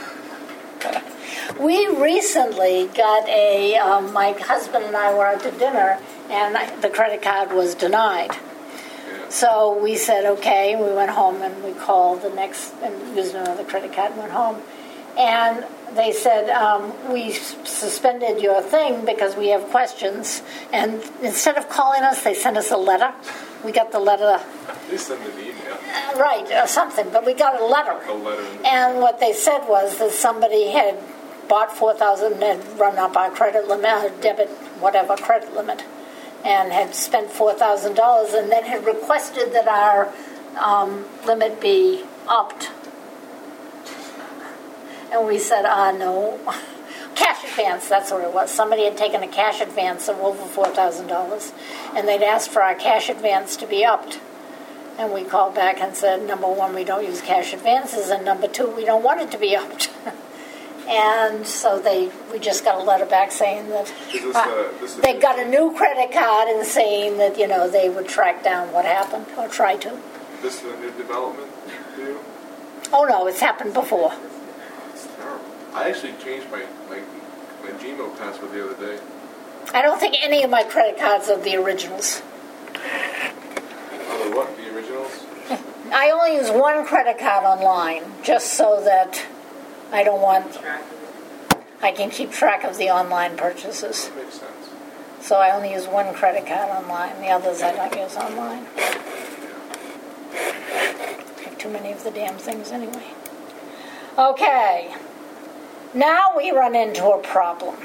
We recently got my husband and I were out to dinner, and the credit card was denied. Yeah. So we said, okay, we went home and we called the next, and used another credit card and went home. And they said, we suspended your thing because we have questions. And instead of calling us, they sent us a letter. We got the letter, They send an email. right, or something, but we got a letter. A letter. And what they said was that somebody had bought $4,000 and had run up our credit limit, debit, whatever, credit limit, and had spent $4,000 and then had requested that our limit be upped. And we said, no. Cash advance, that's what it was. Somebody had taken a cash advance of over $4,000, and they'd asked for our cash advance to be upped. And we called back and said, number one, we don't use cash advances, and number two, we don't want it to be upped. And so we just got a letter back saying that Is this they got a new credit card and saying that, you know, they would track down what happened, or try to. This is a new development for you? Oh, no, it's happened before. It's terrible. I actually changed my Gmail password the other day. I don't think any of my credit cards are the originals. Oh, what? The originals? I only use one credit card online, just so that I don't want... I can keep track of the online purchases. That makes sense. So I only use one credit card online. The others I don't use online. I have too many of the damn things anyway. Okay. Now we run into a problem.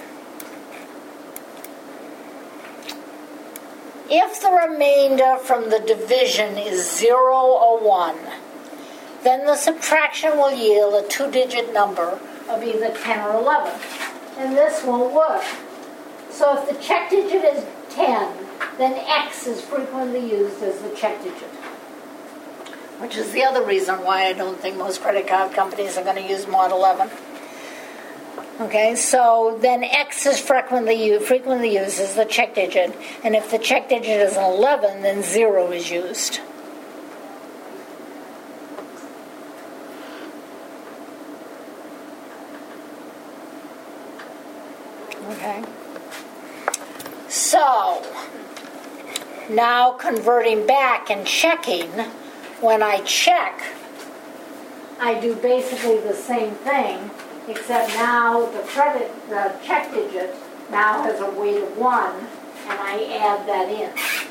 If the remainder from the division is 0 or 1, then the subtraction will yield a 2-digit number of either 10 or 11. And this won't work. So if the check digit is 10, then X is frequently used as the check digit. Which is the other reason why I don't think most credit card companies are going to use Mod 11. Okay, so then X is frequently used as the check digit, and if the check digit is an 11, then 0 is used. Okay. So, now converting back and checking, when I check, I do basically the same thing, except now the check digit now has a weight of 1, and I add that in.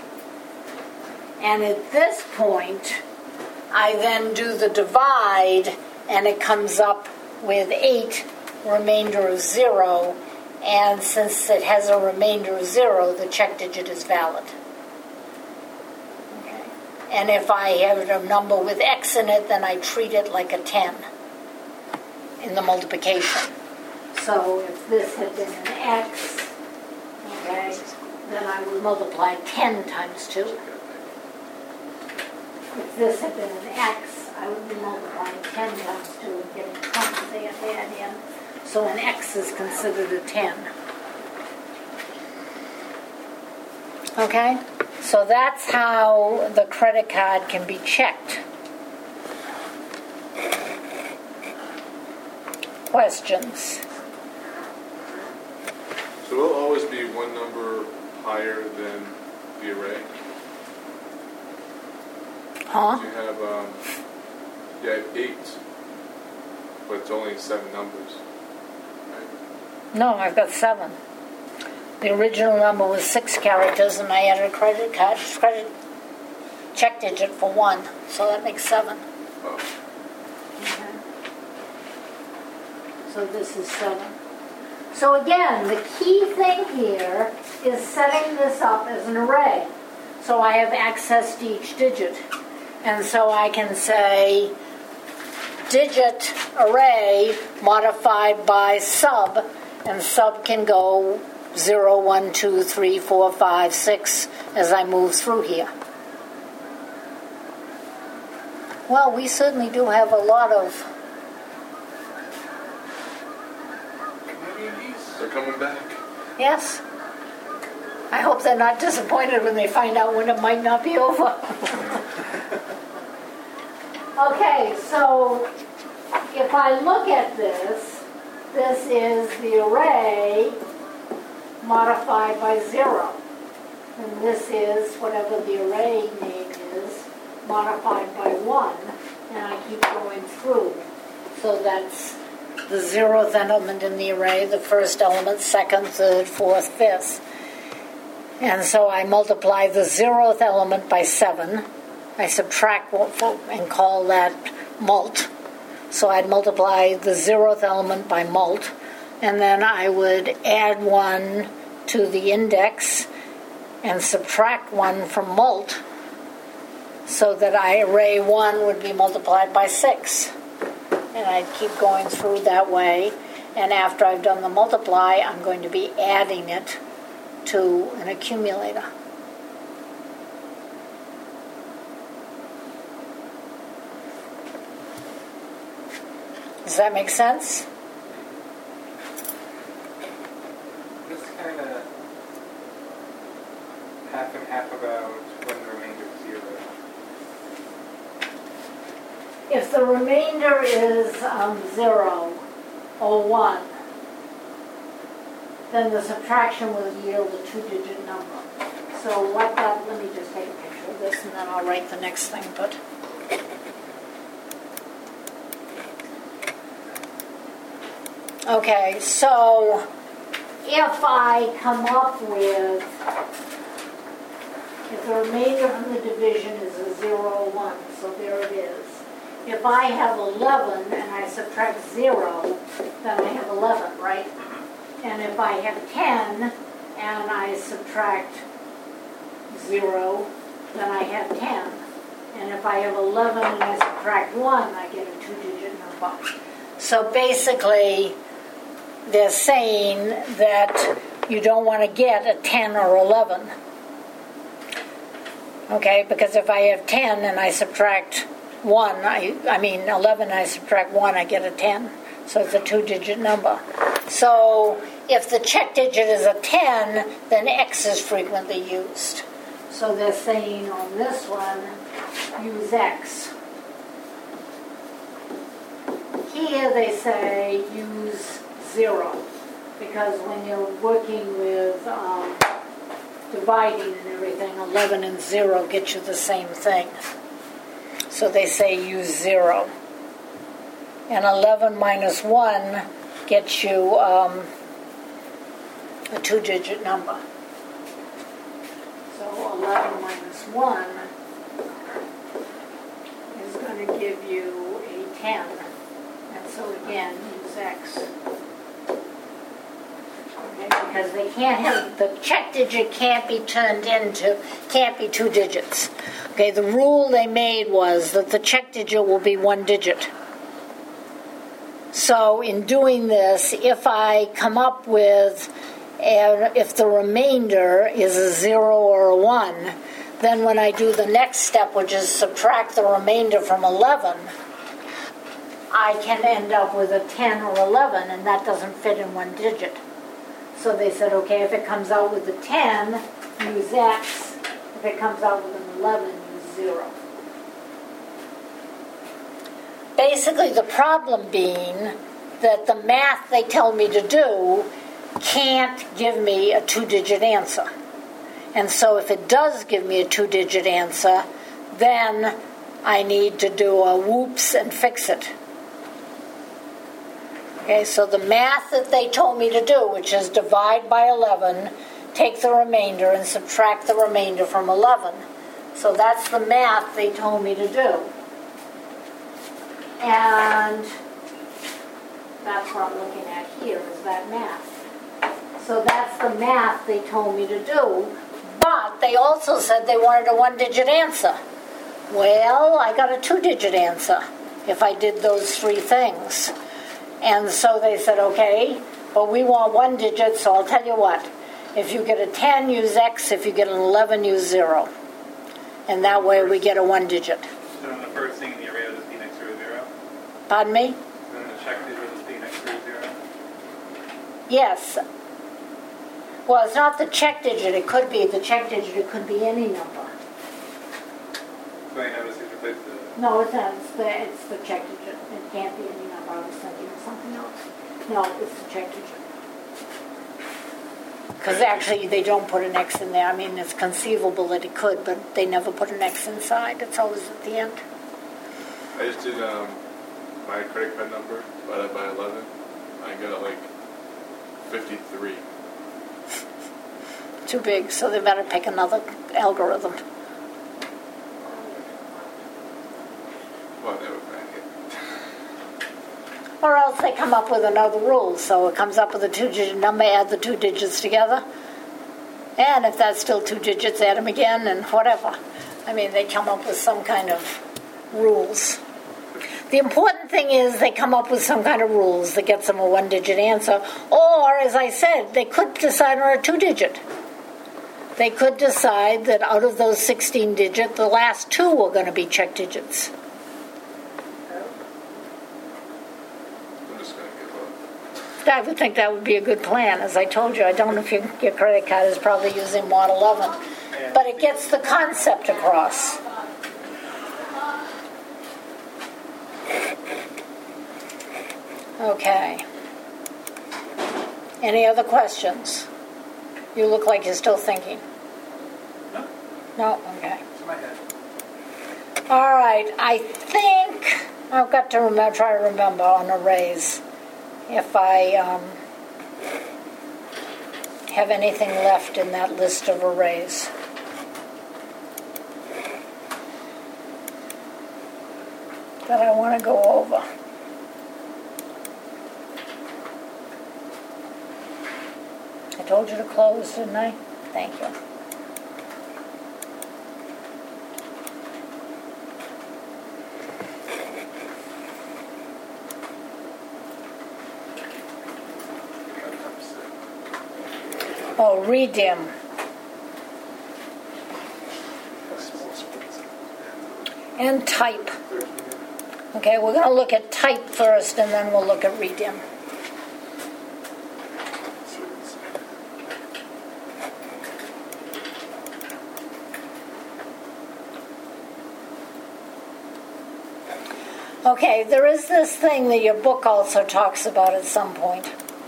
And at this point, I then do the divide, and it comes up with 8, remainder of 0, and since it has a remainder of 0, the check digit is valid. Okay. And if I have a number with X in it, then I treat it like a 10 in the multiplication. So if this had been an X, okay, then I would multiply 10 times 2. If this had been an X, I would be multiplying 10 times 2 and getting 20 they add in. So an X is considered a 10. Okay? So that's how the credit card can be checked. questions? So will always be one number higher than the array? Huh? You have 8, but it's only 7 numbers. Right? No, I've got 7. The original number was 6 characters, and I added a credit check digit for 1, so that makes 7. Oh. Okay. So this is 7. So again, the key thing here is setting this up as an array. So I have access to each digit. And so I can say digit array modified by sub, and sub can go 0, 1, 2, 3, 4, 5, 6 as I move through here. Well, we certainly do have a lot of... They're coming back. Yes. I hope they're not disappointed when they find out when it might not be over. Okay, so if I look at this, this is the array modified by 0. And this is whatever the array name is, modified by 1. And I keep going through. So that's the 0th element in the array, the first element, 2nd, 3rd, 4th, 5th. And so I multiply the 0th element by 7. I subtract and call that mult. So I'd multiply the 0th element by mult, and then I would add 1 to the index and subtract 1 from mult, so that array 1 would be multiplied by 6. And I'd keep going through that way, and after I've done the multiply, I'm going to be adding it to an accumulator. Does that make sense? This kind of half and half about when the remainder is 0. If the remainder is 0 or 1, then the subtraction will yield a 2-digit number. So what that, let me just take a picture of this and then I'll write the next thing. But okay, so if I come up with, if the remainder from the division is a 0 or 1, so there it is. If I have 11 and I subtract 0, then I have 11, right? And if I have 10 and I subtract 0, then I have 10. And if I have 11 and I subtract 1, I get a 2-digit number. So basically, they're saying that you don't want to get a 10 or 11. Okay, because if I have 10 and I subtract 1, 11 and I subtract 1, I get a 10. So it's a 2-digit number. So if the check digit is a 10, then X is frequently used. So they're saying on this one, use X. Here they say use 0, because when you're working with dividing and everything, 11 and 0 get you the same thing. So they say use 0. And 11 minus 1 gets you a 2-digit number. So 11 minus 1 is going to give you a 10. And so again, use X. Okay, because they can't have, the check digit can't be 2 digits. Okay, the rule they made was that the check digit will be 1 digit. So in doing this, if I come up with, if the remainder is a 0 or a 1, then when I do the next step, which is subtract the remainder from 11, I can end up with a 10 or 11, and that doesn't fit in 1 digit. So they said, okay, if it comes out with a 10, use X. If it comes out with an 11, use 0. Basically, the problem being that the math they tell me to do can't give me a 2-digit answer. And so if it does give me a 2-digit answer, then I need to do a whoops and fix it. Okay, so the math that they told me to do, which is divide by 11, take the remainder and subtract the remainder from 11. So that's the math they told me to do. And that's what I'm looking at here, is that math. So that's the math they told me to do, but they also said they wanted a 1-digit answer. Well, I got a 2-digit answer if I did those 3 things. And so they said, okay, but we want 1 digit, so I'll tell you what. If you get a 10, use X. If you get an 11, use 0. And that way we get a 1 digit. So then the first thing in the array will just be next to a 0? Pardon me? Then the check digit will just be next to a 0? Yes. Well, it's not the check digit. It could be the check digit. It could be any number. So I noticed you replaced the... No, it's not. It's the check digit. It can't be any number. I was thinking of something else. No, it's the check digit. Because actually they don't put an X in there. I mean, it's conceivable that it could, but they never put an X inside. It's always at the end. I just did my credit card number divided by 11. I got like 53. Too big, so they better pick another algorithm. Well, they would crack it. Or else they come up with another rule. So it comes up with a 2-digit number, add the 2 digits together. And if that's still 2 digits, add them again and whatever. I mean, they come up with some kind of rules. The important thing is they come up with some kind of rules that gets them a 1-digit answer. Or, as I said, they could decide on a 2-digit. They could decide that out of those 16 digits, the last 2 were going to be check digits. I'm just going to give up. I would think that would be a good plan. As I told you, I don't know if your credit card is probably using Mod 11. But it gets the concept across. Okay. Any other questions? You look like you're still thinking. No. No? Okay. It's in my head. All right. I think I've got to try to remember on arrays if I have anything left in that list of arrays. That I want to go over. I told you to close, didn't I? Thank you. Oh, redim. And type. Okay, we're going to look at type first, and then we'll look at redim. Okay, there is this thing that your book also talks about at some point.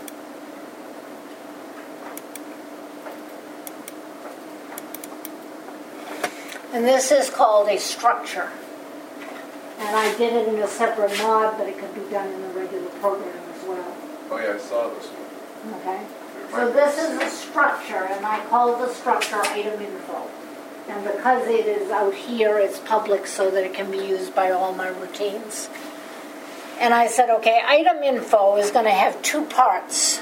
And this is called a structure. And I did it in a separate mod, but it could be done in the regular program as well. Oh yeah, I saw this one. Okay? So this is a structure, and I call the structure item info. And because it is out here, it's public so that it can be used by all my routines. And I said, okay, item info is going to have 2 parts.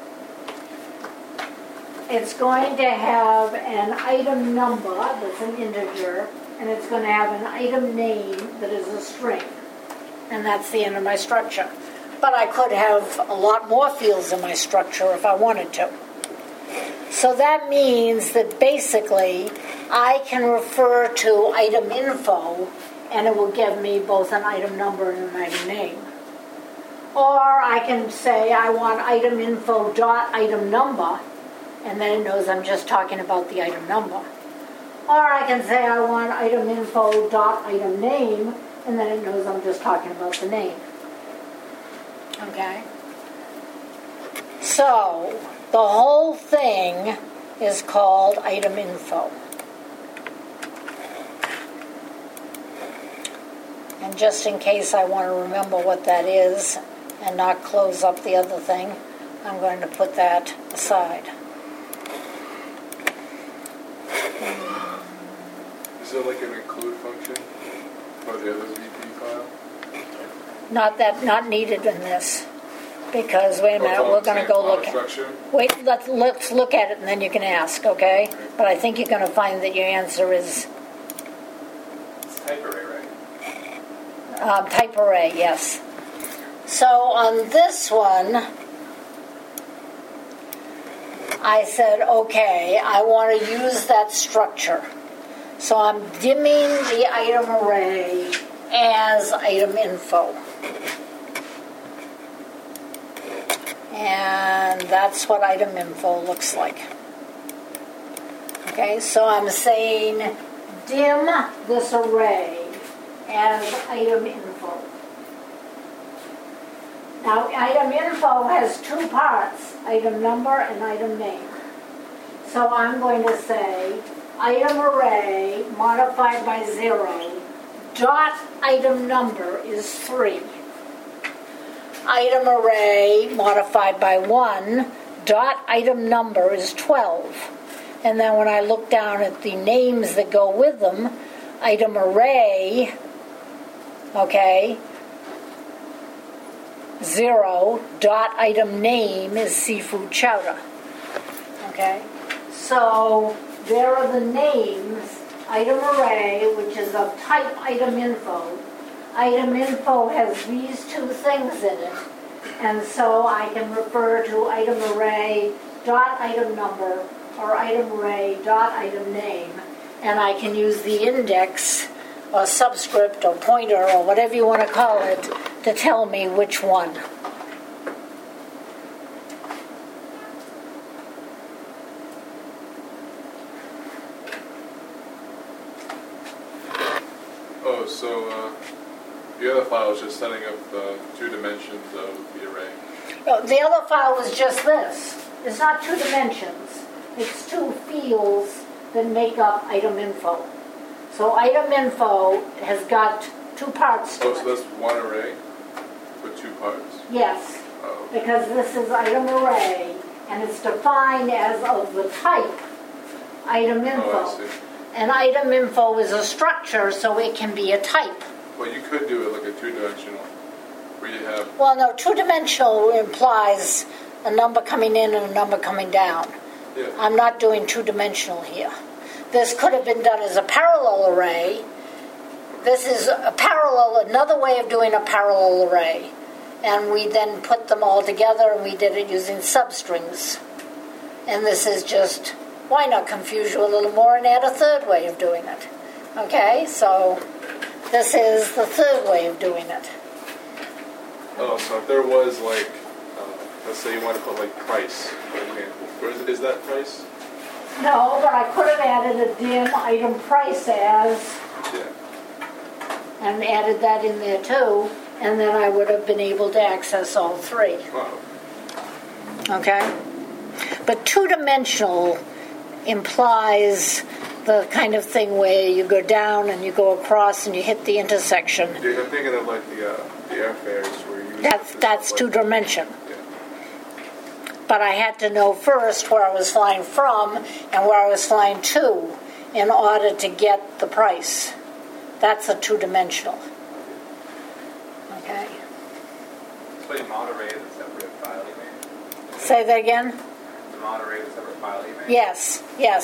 It's going to have an item number that's an integer, and it's going to have an item name that is a string. And that's the end of my structure. But I could have a lot more fields in my structure if I wanted to. So that means that basically I can refer to item info, and it will give me both an item number and an item name. Or I can say I want item info dot item number, and then it knows I'm just talking about the item number. Or I can say I want item info dot item name, and then it knows I'm just talking about the name. Okay? So, the whole thing is called item info. And just in case I want to remember what that is and not close up the other thing, I'm going to put that aside. Is there like an include function for the other VP file? Not needed in this, because wait a minute, Oh, we're going to go look at. structure? Wait, let's look at it and then you can ask, okay? But I think you're going to find that your answer is It's type array, right? type array, yes. So on this one, I said, okay, I want to use that structure. So I'm dimming the item array as item info. And that's what item info looks like. Okay, so I'm saying dim this array as item info. Now, item info has two parts, item number and item name. So I'm going to say item array modified by 0 dot item number is 3. Item array modified by 1 dot item number is 12. And then when I look down at the names that go with them, item array, okay, 0 dot item name is seafood chowder. Okay, so there are the names, item array, which is of type item info. Item info has these two things in it, and so I can refer to item array dot item number or item array dot item name, and I can use the index or subscript or pointer or whatever you want to call it to tell me which one. Oh, so the other file is just setting up the 2 dimensions of the array. No, the other file was just this. It's not 2 dimensions. It's 2 fields that make up item info. So item info has got 2 parts to Oh, so it. that's one array with 2 parts. Yes, Oh, because this is item array, and it's defined as of the type item oh, I info. see. And item info is a structure, so it can be a type. Well, you could do it like a 2-dimensional, where you have. Well, no, 2-dimensional implies a number coming in and a number coming down. Yeah. I'm not doing 2-dimensional here. This could have been done as a parallel array. This is a parallel, another way of doing a parallel array. And we then put them all together and we did it using substrings. And this is just, why not confuse you a little more and add a third way of doing it? Okay, so this is the third way of doing it. Oh, so if there was like, let's say you want to put like price, for example. Or is that price? No, but I could have added a dim item price as, Yeah. and added that in there too, and then I would have been able to access all 3. Wow. Okay? But 2-dimensional implies the kind of thing where you go down and you go across and you hit the intersection. Yeah, I'm thinking of like the airfares where you. That's 2-dimension. Yeah. But I had to know first where I was flying from and where I was flying to in order to get the price. That's a 2-dimensional. Okay. So you moderate a separate file you made? Say that again? To moderate a separate file you made? Yes,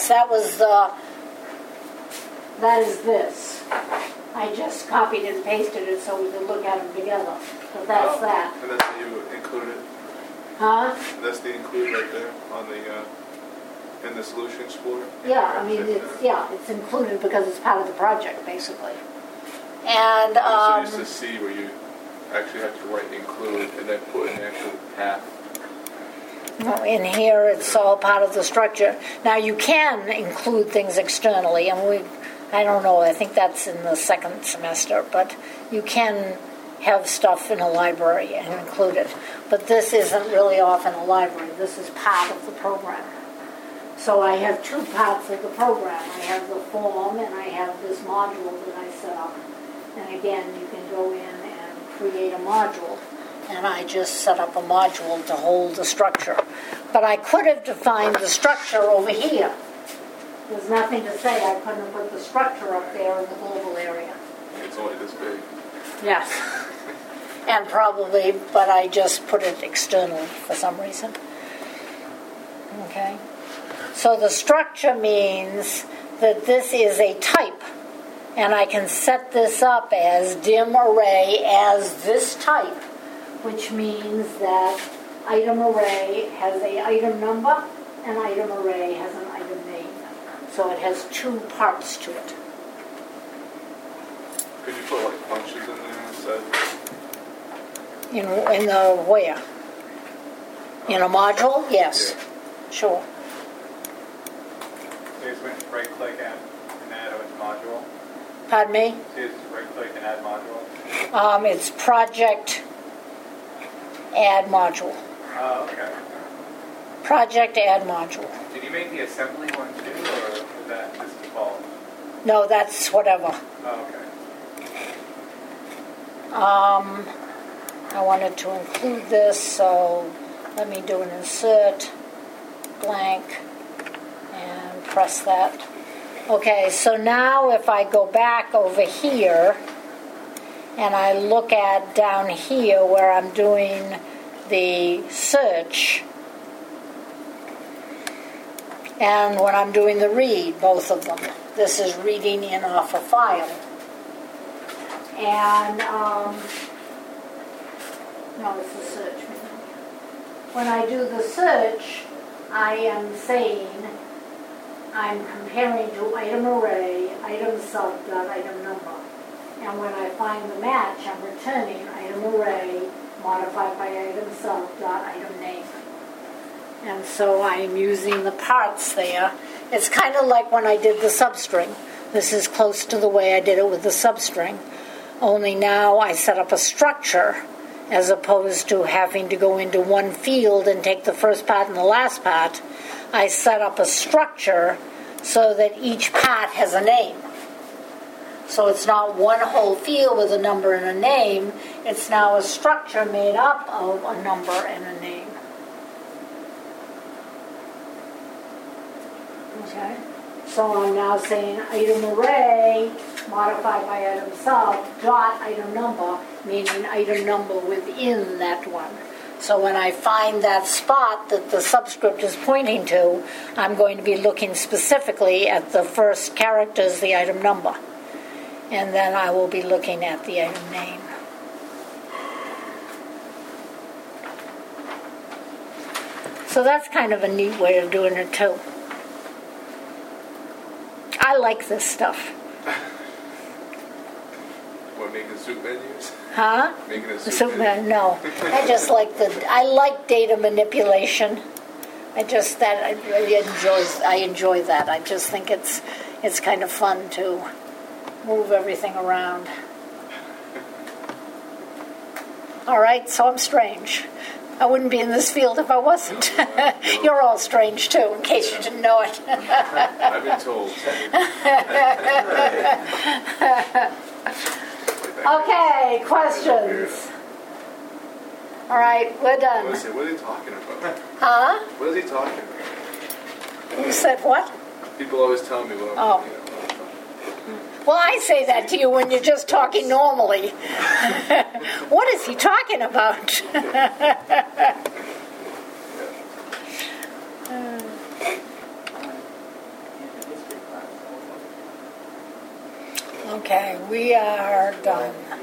that is this. I just copied and pasted it so we could look at them together. But that's that. And that's how you include it. Huh? That's the include right there on the in the solution explorer. Yeah, I mean, it's included because it's part of the project, basically. And, I'm so used to see where you actually have to write include and then put an actual path. in here, it's all part of the structure. Now, you can include things externally, and I don't know, I think that's in the second semester, but you can have stuff in a library and include it. But this isn't really off in a library. This is part of the program. So I have two parts of the program. I have the form and I have this module that I set up. And again, you can go in and create a module. And I just set up a module to hold the structure. But I could have defined the structure over here. There's nothing to say I couldn't have put the structure up there in the global area. It's only this big. Yes. And probably, but I just put it externally for some reason. Okay. So the structure means that this is a type. And I can set this up as dim array as this type, which means that item array has a item number and item array has an item name. So it has two parts to it. Could you put like functions in there instead? In the where? In a module? Yes. Yeah. Sure. So you just right click and add a module. Pardon me? So you just right click and add module. It's project add module. Oh, okay. Project add module. Did you make the assembly one too, or is that just default? No, that's whatever. Oh, okay. I wanted to include this, so let me do an insert, blank, and press that. Okay, so now if I go back over here and I look at down here where I'm doing the search, and when I'm doing the read, both of them, this is reading in off a file. And, no, it's the search menu. When I do the search, I am saying, I'm comparing to item array, item sub dot item number. And when I find the match, I'm returning item array modified by item sub dot item name. And so I'm using the parts there. It's kind of like when I did the substring. This is close to the way I did it with the substring. Only now I set up a structure as opposed to having to go into one field and take the first part and the last part. I set up a structure so that each part has a name. So it's not one whole field with a number and a name. It's now a structure made up of a number and a name. Okay? So I'm now saying item array modified by item sub dot item number, meaning item number within that one. So when I find that spot that the subscript is pointing to, I'm going to be looking specifically at the first characters, the item number. And then I will be looking at the item name. So that's kind of a neat way of doing it too. I like this stuff. What, making soup menus? Huh? Making a The soup menu? No. I like data manipulation. I enjoy that. I just think it's kind of fun to move everything around. All right, so I'm strange. I wouldn't be in this field if I wasn't. You're all strange too, in case you didn't know it. I've been told. Okay, questions? All right, we're done. What are they talking about? Huh? What is he talking about? You said what? People always tell me what I'm Oh. Well, I say that to you when you're just talking normally. What is he talking about? Okay, we are done.